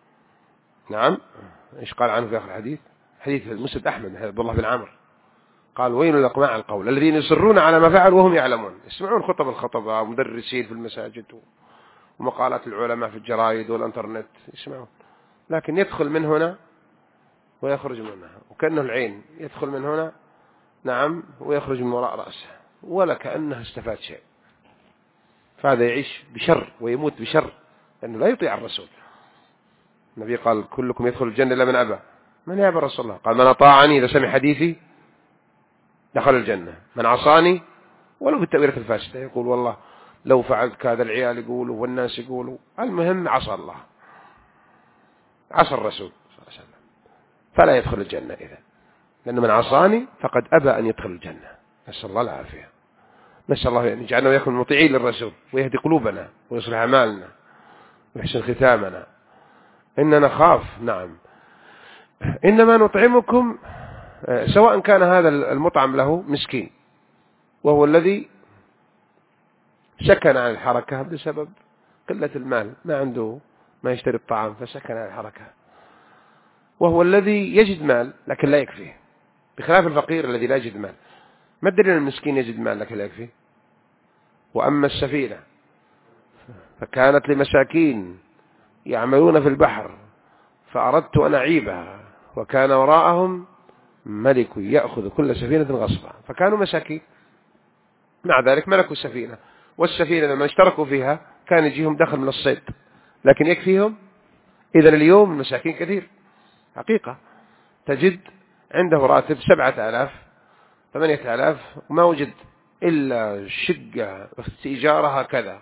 نعم إيش قال عنه في آخر الحديث؟ حديث مسند أحمد عبد الله بن عمرو قال ويل الأقماع القول الذين يصرون على ما فعلوا وهم يعلمون. يسمعون خطب الخطباء ومدرسين في المساجد ومقالات العلماء في الجرائد والانترنت يسمعون، لكن يدخل من هنا ويخرج من هنا، وكأنه العين يدخل من هنا نعم ويخرج من وراء رأسه، ولا كأنه استفاد شيء. فهذا يعيش بشر ويموت بشر لأنه لا يطيع الرسول. النبي قال كلكم يدخل الجنة إلا من أبى. من يأبى رسول الله؟ قال من أطاعني إذا سمع حديثي دخل الجنة، من عصاني ولو بالتأويلة الفاسدة، يقول والله لو فعلت كذا العيال يقولوا والناس يقولوا، المهم عصى الله عصى الرسول صلى الله عليه وسلم فلا يدخل الجنة إذا، لأنه من عصاني فقد أبى أن يدخل الجنة. نسأل الله العافية. نسأل الله أن يجعلنا ويكون مطيعين للرسول ويهدي قلوبنا ويصلح أعمالنا ويحسن ختامنا. إننا نخاف نعم. إنما نطعمكم، سواء كان هذا المطعم له مسكين وهو الذي سكن عن الحركة بسبب قلة المال، ما عنده ما يشتري الطعام فسكن عن الحركة، وهو الذي يجد مال لكن لا يكفيه، بخلاف الفقير الذي لا يجد مال. ما الدليل المسكين يجد مال لكن لا يكفيه؟ وأما السفينة فكانت لمساكين يعملون في البحر فأردت أن أعيبها وكان وراءهم ملك يأخذ كل سفينة غصبا، فكانوا مساكين، مع ذلك ملكوا السفينة، والسفينة لما اشتركوا فيها كان يجيهم دخل من الصيد لكن يكفيهم. إذن اليوم المساكين كثير حقيقة، تجد عنده راتب سبعة آلاف ثمانية آلاف وما وجد إلا شقة إيجارها كذا،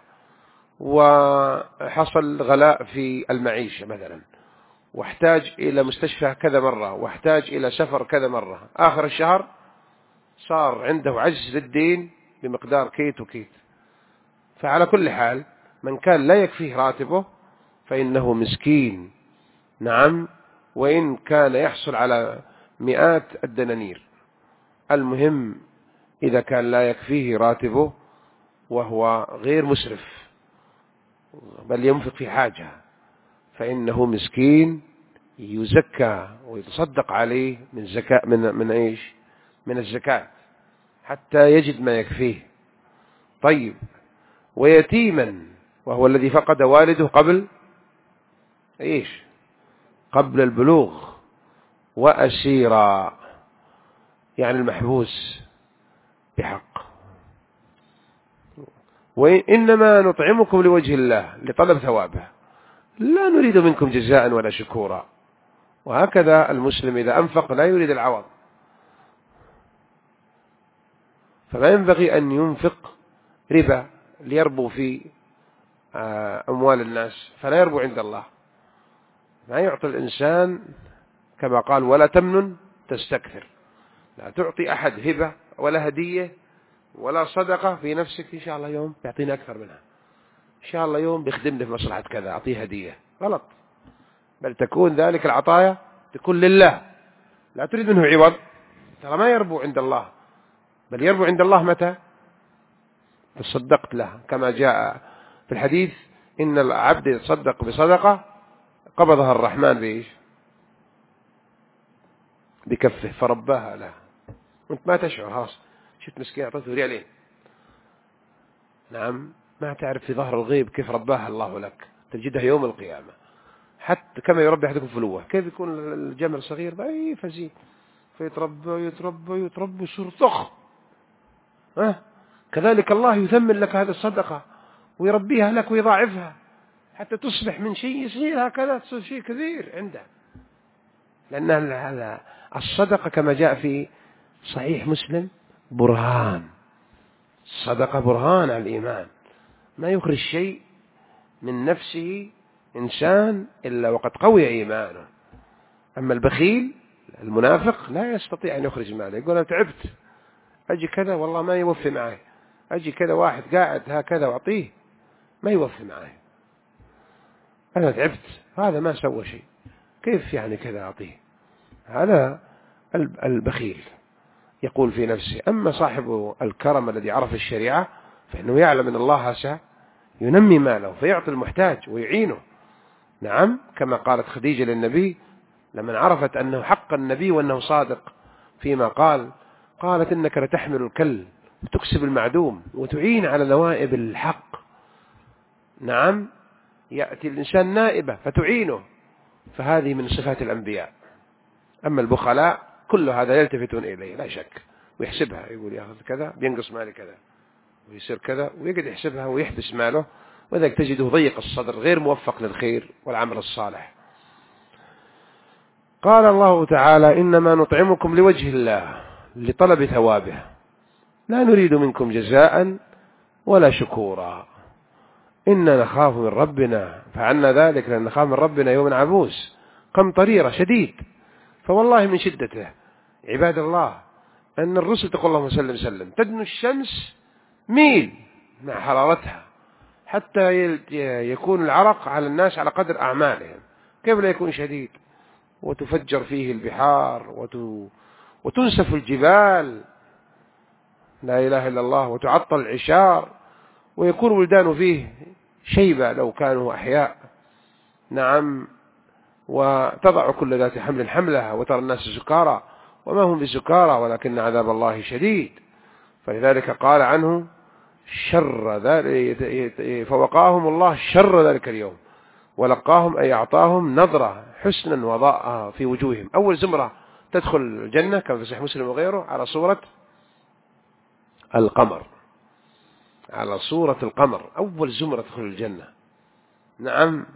وحصل غلاء في المعيشة مثلا، واحتاج إلى مستشفى كذا مرة، واحتاج إلى سفر كذا مرة، آخر الشهر صار عنده عجز للدين بمقدار كيت وكيت. فعلى كل حال من كان لا يكفيه راتبه فإنه مسكين نعم، وإن كان يحصل على مئات الدنانير. المهم إذا كان لا يكفيه راتبه وهو غير مسرف بل ينفق في حاجة فإنه مسكين يزكى ويتصدق عليه من زكاة من من ايش من الزكاة حتى يجد ما يكفيه. طيب، ويتيما وهو الذي فقد والده قبل ايش قبل البلوغ، وأسيرا يعني المحبوس بحق. وإنما نطعمكم لوجه الله لطلب ثوابه لا نريد منكم جزاء ولا شكورا. وهكذا المسلم إذا أنفق لا يريد العوض، فما ينبغي أن ينفق ربا ليربو في أموال الناس فلا يربو عند الله. ما يعطي الإنسان كما قال ولا تمنن تستكثر، لا تعطي أحد هبة ولا هدية ولا صدقة في نفسك إن شاء الله يوم يعطينا أكثر منها، إن شاء الله يوم بيخدمني في مصلحة كذا أعطيه هدية. غلط، بل تكون ذلك العطايا تكون لله لا تريد منه عوض، ترى ما يربو عند الله، بل يربو عند الله متى تصدقت له، كما جاء في الحديث إن العبد يتصدق بصدقة قبضها الرحمن بإيش بكفه فرباها له، وانت ما تشعر، خلاص شفت مسكين أعطته ريالين نعم، ما تعرف في ظهر الغيب كيف رباها الله لك، تجدها يوم القيامة. حتى كما يربي أحدكم فلوه، كيف يكون الجمل صغير ضعيف فزين فيتربى يتربى يتربى يصير ضخم، ها كذلك الله يثمن لك هذه الصدقة ويربيها لك ويضاعفها حتى تصبح من شيء يصير هكذا تصير شيء كبير عنده. لأن هذا الصدقة كما جاء في صحيح مسلم برهان، الصدقة برهان على الإيمان، ما يخرج شيء من نفسه إنسان إلا وقد قوي إيمانه. أما البخيل المنافق لا يستطيع أن يخرج ماله، يقول أنا تعبت أجي كذا والله ما يوفي معي، أجي كذا واحد قاعد هكذا وأعطيه ما يوفي معي، أنا تعبت هذا ما سوى شيء كيف يعني كذا أعطيه. هذا البخيل يقول في نفسه. أما صاحب الكرم الذي عرف الشريعة فإنه يعلم أن الله سينمي ماله فيعطي المحتاج ويعينه. نعم، كما قالت خديجة للنبي لما عرفت أنه حق النبي وأنه صادق فيما قال، قالت إنك لتحمل الكل وتكسب المعدوم وتعين على نوائب الحق. نعم، يأتي الإنسان نائبة فتعينه، فهذه من صفات الأنبياء. أما البخلاء كل هذا يلتفتون إليه لا شك، ويحسبها، يقول يأخذ كذا بينقص مالي كذا ويصير كذا، ويقعد يحسبها ويحبس ماله، وذلك تجده ضيق الصدر غير موفق للخير والعمل الصالح. قال الله تعالى: إنما نطعمكم لوجه الله لطلب ثوابه لا نريد منكم جزاء ولا شكورا إنا نخاف من ربنا. فعلنا ذلك لأن نخاف من ربنا يوم عبوس قمطريرة شديد. فوالله من شدته عباد الله أن الرسل تقول اللهم سلم سلم تدنو الشمس ميل مع حرارتها حتى يكون العرق على الناس على قدر أعمالهم، كيف لا يكون شديد، وتفجر فيه البحار وتنسف الجبال، لا إله إلا الله، وتعطل العشار، ويكون ولدان فيه شيبة لو كانوا أحياء. نعم، وتضع كل ذات حمل حملها، وترى الناس سكارى وما هم بسكارى ولكن عذاب الله شديد. فلذلك قال عنه شر ذلك، فوقاهم الله شر ذلك اليوم ولقاهم أي أعطاهم نظرة حسنا وضاء في وجوههم. أول زمرة تدخل الجنة كما في صحيح مسلم وغيره على صورة القمر، على صورة القمر، أول زمرة تدخل الجنة. نعم،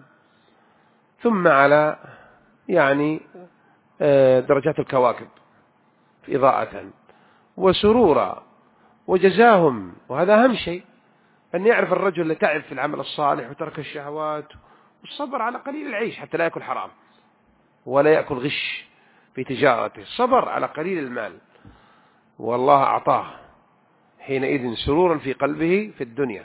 ثم على يعني درجات الكواكب في إضاءة وسرورا وجزاهم. وهذا أهم شيء، أن يعرف الرجل اللي تعب في العمل الصالح وترك الشهوات والصبر على قليل العيش حتى لا يأكل حرام ولا يأكل غش في تجارته، صبر على قليل المال والله أعطاه حينئذ سرورا في قلبه في الدنيا.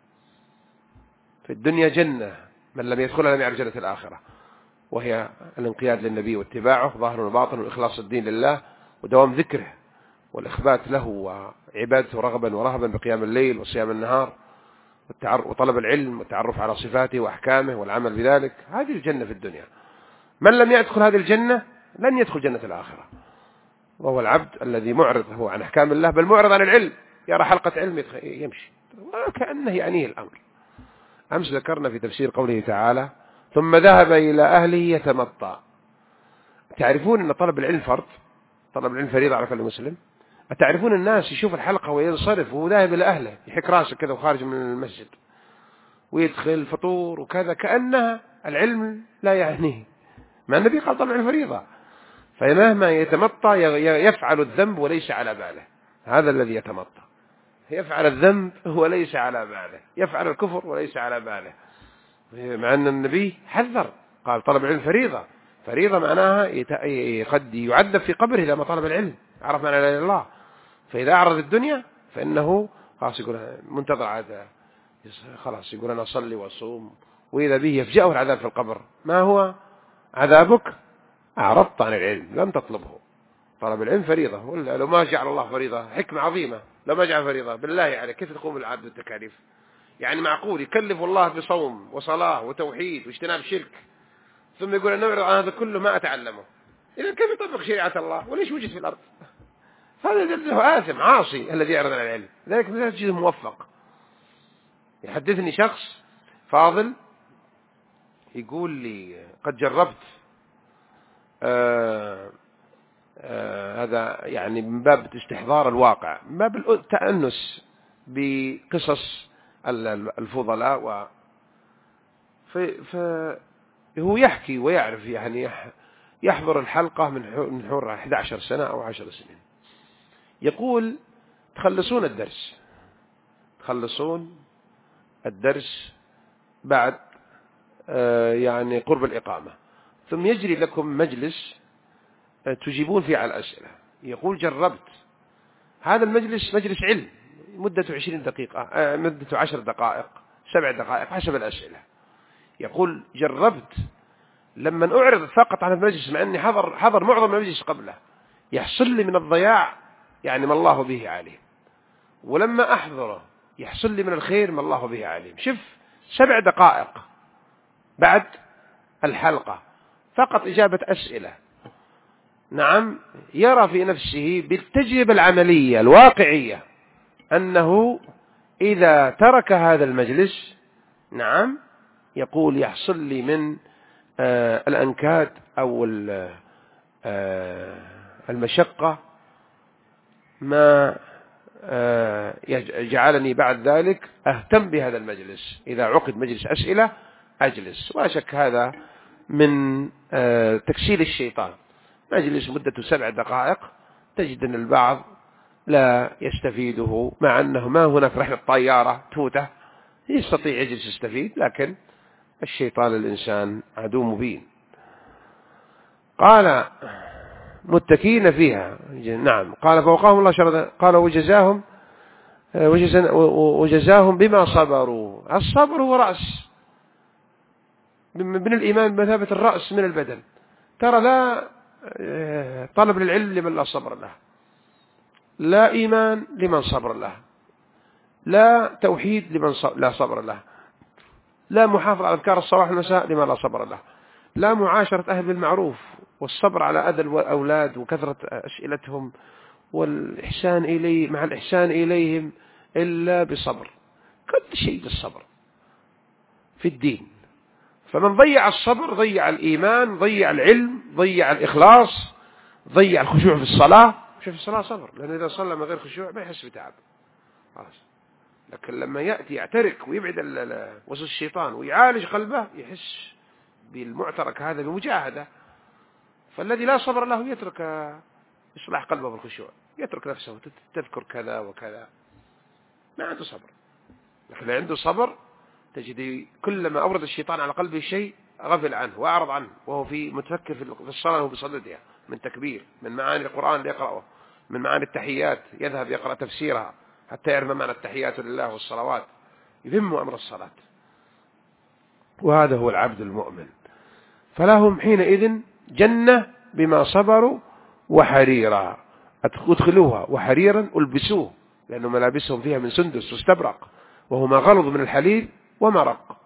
في الدنيا جنة، من لم يدخلها لم يعرف جنة الآخرة، وهي الانقياد للنبي واتباعه ظاهر وباطن، وإخلاص الدين لله ودوام ذكره والإخبات له وعبادته رغبا ورهبا بقيام الليل وصيام النهار وطلب العلم والتعرف على صفاته وأحكامه والعمل بذلك. هذه الجنة في الدنيا. من لم يدخل هذه الجنة لن يدخل جنة الآخرة، وهو العبد الذي معرض هو عن أحكام الله، بل معرض عن العلم، يرى حلقة علم يمشي وكأنه يعنيه الأمر. أمس ذكرنا في تفسير قوله تعالى ثم ذهب إلى أهله يتمطى. تعرفون أن طلب العلم فرض، طلب العلم فريضة على كل مسلم. أتعرفون الناس يشوف الحلقة وينصرف وهو ذاهب إلى أهله، يحك راسه كذا وخارج من المسجد ويدخل فطور وكذا كأنها العلم لا يعنيه، مع النبي قال طلب العلم فريضة. فمهما يتمطى يفعل الذنب وليس على باله، هذا الذي يتمطى، يفعل الذنب وليس على باله، يفعل الكفر وليس على باله، مع أن النبي حذر قال طلب العلم فريضة. فريضة معناها قد يعذب في قبره لما طلب العلم، عرف معنى لا إله إلا الله. فإذا أعرض الدنيا فإنه خلاص يقول منتظر عاد، خلاص يقول أنا أصلي وأصوم، وإذا به يفجأه العذاب في القبر. ما هو عذابك؟ أعرضت عن العلم، لم تطلبه. طلب العلم فريضة، ولا لو ما جعل الله فريضة حكمة عظيمة، لو ما جعل فريضة بالله عليك كيف تقوم بالعبد والتكاليف؟ يعني معقول يكلف الله بصوم وصلاة وتوحيد واجتناب شرك ثم يقول أنا أعرض عن هذا كله ما أتعلمه؟ إذا كيف يطبق شريعة الله وليش وجد في الأرض؟ هذا له آثم عاصي الذي يعرض عن العلم. ذلك لا تجد موفق. يحدثني شخص فاضل يقول لي قد جربت آه آه هذا يعني من باب استحضار الواقع، من باب التأنس بقصص الفضلاء، و فهو يحكي ويعرف يعني يحضر الحلقة من حول أحد عشر سنة أو عشر سنين. يقول تخلصون الدرس تخلصون الدرس بعد آه يعني قرب الإقامة، ثم يجري لكم مجلس تجيبون فيه على الأسئلة. يقول جربت هذا المجلس، مجلس علم مدته عشرين دقيقة، مدته عشر دقائق، سبع دقائق حسب الأسئلة. يقول جربت لما أعرض فقط عن المجلس، مع أني حضر, حضر معظم المجلس قبله، يحصل لي من الضياع يعني ما الله به عليم، ولما أحضره يحصل لي من الخير ما الله به عليم. شوف سبع دقائق بعد الحلقة فقط إجابة أسئلة، نعم يرى في نفسه بالتجربة العملية الواقعية أنه إذا ترك هذا المجلس نعم يقول يحصل لي من آه الأنكاد أو آه المشقة ما آه جعلني بعد ذلك أهتم بهذا المجلس. إذا عقد مجلس أسئلة أجلس، ولا شك هذا من آه تكسيل الشيطان. مجلس مدته سبع دقائق تجد أن البعض لا يستفيده، مع أنه ما هناك رحلة طيارة توته يستطيع يجلس يستفيد، لكن الشيطان الإنسان عدو مبين. قال متكين فيها نعم. قال فوقاهم الله شردا. قال وجزاهم وجزاهم بما صبروا. الصبر هو رأس من الإيمان بمثابة الرأس من البدن. ترى لا طلب للعلم لمن لا صبر له، لا إيمان لمن صبر له، لا توحيد لمن لا صبر له، لا محافظة على أذكار الصباح والمساء لمن لا صبر له، لا معاشرة أهل بالمعروف والصبر على أذى الأولاد وكثرة أسئلتهم والإحسان إليه مع الإحسان إليهم إلا بصبر. كل شيء بالصبر في الدين. فمن ضيع الصبر ضيع الإيمان، ضيع العلم، ضيع الإخلاص، ضيع الخشوع في الصلاة. خشوع في الصلاة صبر، لأنه إذا صلى من غير خشوع ما يحس بتعب خلاص. لكن لما يأتي يعترك ويبعد وسوس الشيطان ويعالج قلبه يحس بالمعترك هذا بمجاهدة. فالذي لا صبر له يترك إصلاح قلبه بالخشوع، يترك نفسه تذكر كذا وكذا، ما عنده صبر. لكن عنده صبر تجد كلما أورد الشيطان على قلبه شيء غفل عنه وأعرض عنه، وهو في متفكر في الصلاة وهو بصددها من تكبير، من معاني القرآن اللي يقرأه، من معاني التحيات يذهب يقرأ تفسيرها حتى يعرف معنى التحيات لله والصلوات، يذم أمر الصلاة. وهذا هو العبد المؤمن. فلهم حينئذ جنة بما صبروا وحريرا. ادخلوها وحريرا ألبسوه، لأنه ملابسهم فيها من سندس واستبرق، وهو ما غلظ من الحليب ومرق.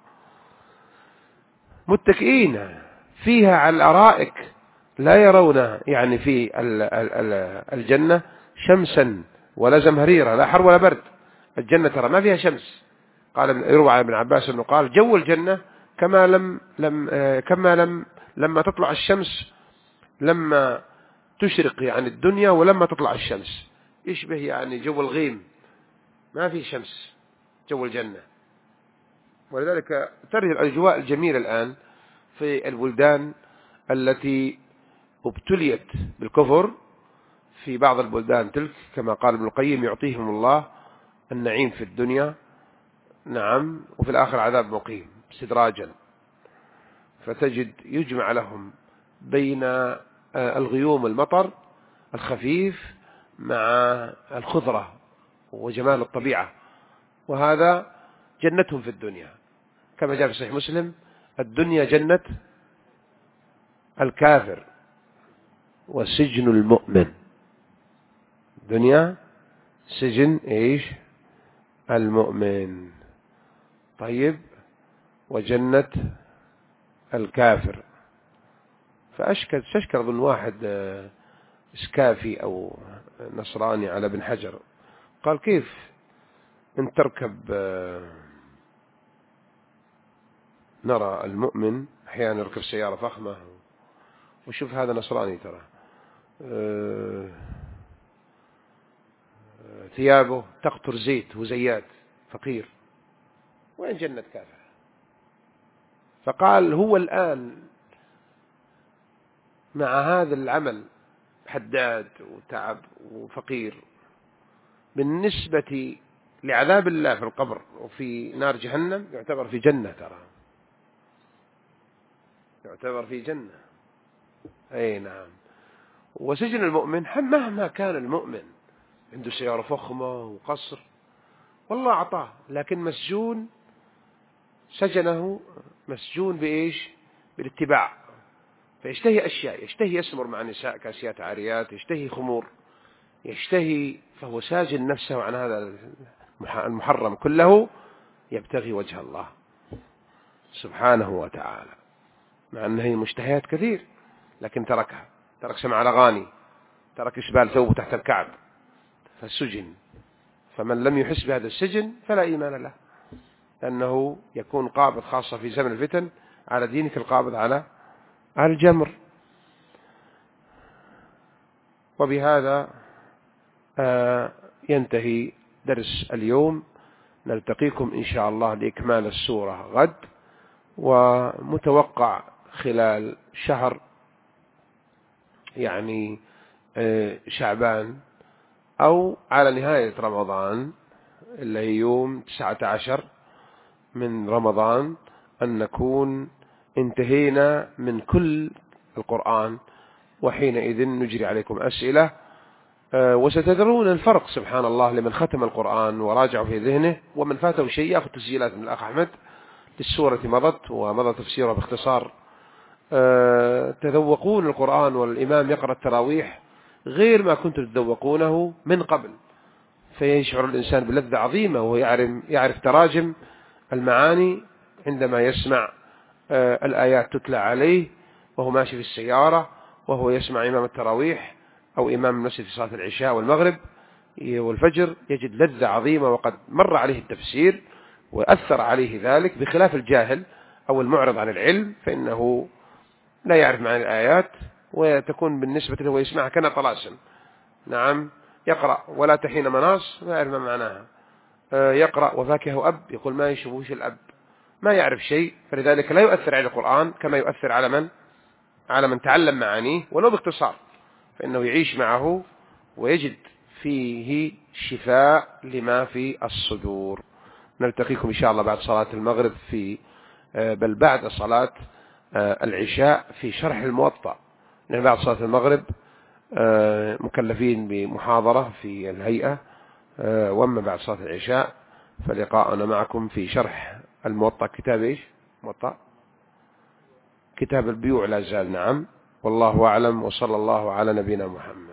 متكئين فيها على الأرائك لا يرون يعني في الجنة شمسا ولا زمهريرا، لا حر ولا برد. الجنة ترى ما فيها شمس. قال يروى عن ابن عباس انه قال جو الجنة كما لم لم كما لم لما تطلع الشمس، لما تشرق يعني الدنيا ولما تطلع الشمس، يشبه يعني جو الغيم، ما في شمس جو الجنة. ولذلك ترى الأجواء الجميلة الآن في البلدان التي ابتليت بالكفر، في بعض البلدان تلك كما قال ابن القيم يعطيهم الله النعيم في الدنيا نعم، وفي الآخر عذاب مقيم استدراجا. فتجد يجمع لهم بين الغيوم المطر الخفيف مع الخضرة وجمال الطبيعة، وهذا جنتهم في الدنيا. كما جاء في صحيح مسلم الدنيا جنة الكافر وسجن المؤمن. دنيا سجن ايش؟ المؤمن. طيب وجنة الكافر. فأشكد ششكر ظن واحد اسكافي أو نصراني على ابن حجر، قال كيف ان تركب نرى المؤمن أحيانا يركب سيارة فخمة، وشوف هذا نصراني ترى ثيابه تقطر زيت وزيات فقير، وين جنة كافر؟ فقال هو الآن مع هذا العمل حداد وتعب وفقير بالنسبة لعذاب الله في القبر وفي نار جهنم يعتبر في جنة، ترى يعتبر في جنة. أي نعم. وسجن المؤمن مهما كان المؤمن عنده سيارة فخمة وقصر والله أعطاه، لكن مسجون سجنه مسجون بإيش؟ بالاتباع. فيشتهي أشياء، يشتهي يسمر مع نساء كاسيات عاريات، يشتهي خمور، يشتهي، فهو ساجن نفسه عن هذا المحرم كله يبتغي وجه الله سبحانه وتعالى، مع أنه المشتهيات كثير لكن تركها. ترك سماع الأغاني، ترك إسبال ثوبه تحت الكعب، فالسجن. فمن لم يحس بهذا السجن فلا إيمان له، لأنه يكون قابض خاصة في زمن الفتن على دينك القابض على الجمر. وبهذا ينتهي درس اليوم. نلتقيكم إن شاء الله لإكمال السورة غد، ومتوقع خلال شهر يعني شعبان أو على نهاية رمضان اللي هي يوم تسعة عشر من رمضان أن نكون انتهينا من كل القرآن، وحينئذ نجري عليكم أسئلة، وستدرون الفرق سبحان الله لمن ختم القرآن وراجعوا في ذهنه، ومن فاته شيء يأخذ تسجيلات من الأخ أحمد للسورة مضت ومضى تفسيرها باختصار. تذوقون القرآن والإمام يقرأ التراويح غير ما كنتم تذوقونه من قبل، فيشعر الإنسان بلذة عظيمة وهو يعرف, يعرف تراجم المعاني عندما يسمع الآيات تتلى عليه وهو ماشي في السيارة، وهو يسمع إمام التراويح أو إمام المسجد في صلاة العشاء والمغرب والفجر، يجد لذة عظيمة وقد مر عليه التفسير وأثر عليه ذلك، بخلاف الجاهل أو المعرض عن العلم فإنه لا يعرف معنى الآيات، وتكون بالنسبة له ويسمعها كنا طلاسم. نعم، يقرأ ولا تحين مناص ما يعرف ما معناها، يقرأ وفاكهه أب يقول ما يشبهش الأب، ما يعرف شيء. فلذلك لا يؤثر على القرآن كما يؤثر على من على من تعلم معانيه ولو باختصار، فإنه يعيش معه ويجد فيه شفاء لما في الصدور. نلتقيكم إن شاء الله بعد صلاة المغرب في بل بعد صلاة العشاء في شرح الموطأ، يعني بعد صلاة المغرب مكلفين بمحاضرة في الهيئة، وأما بعد صلاة العشاء فلقاءنا معكم في شرح الموطأ. كتاب إيش موطأ؟ كتاب البيوع لا زال. نعم، والله أعلم، وصلى الله على نبينا محمد.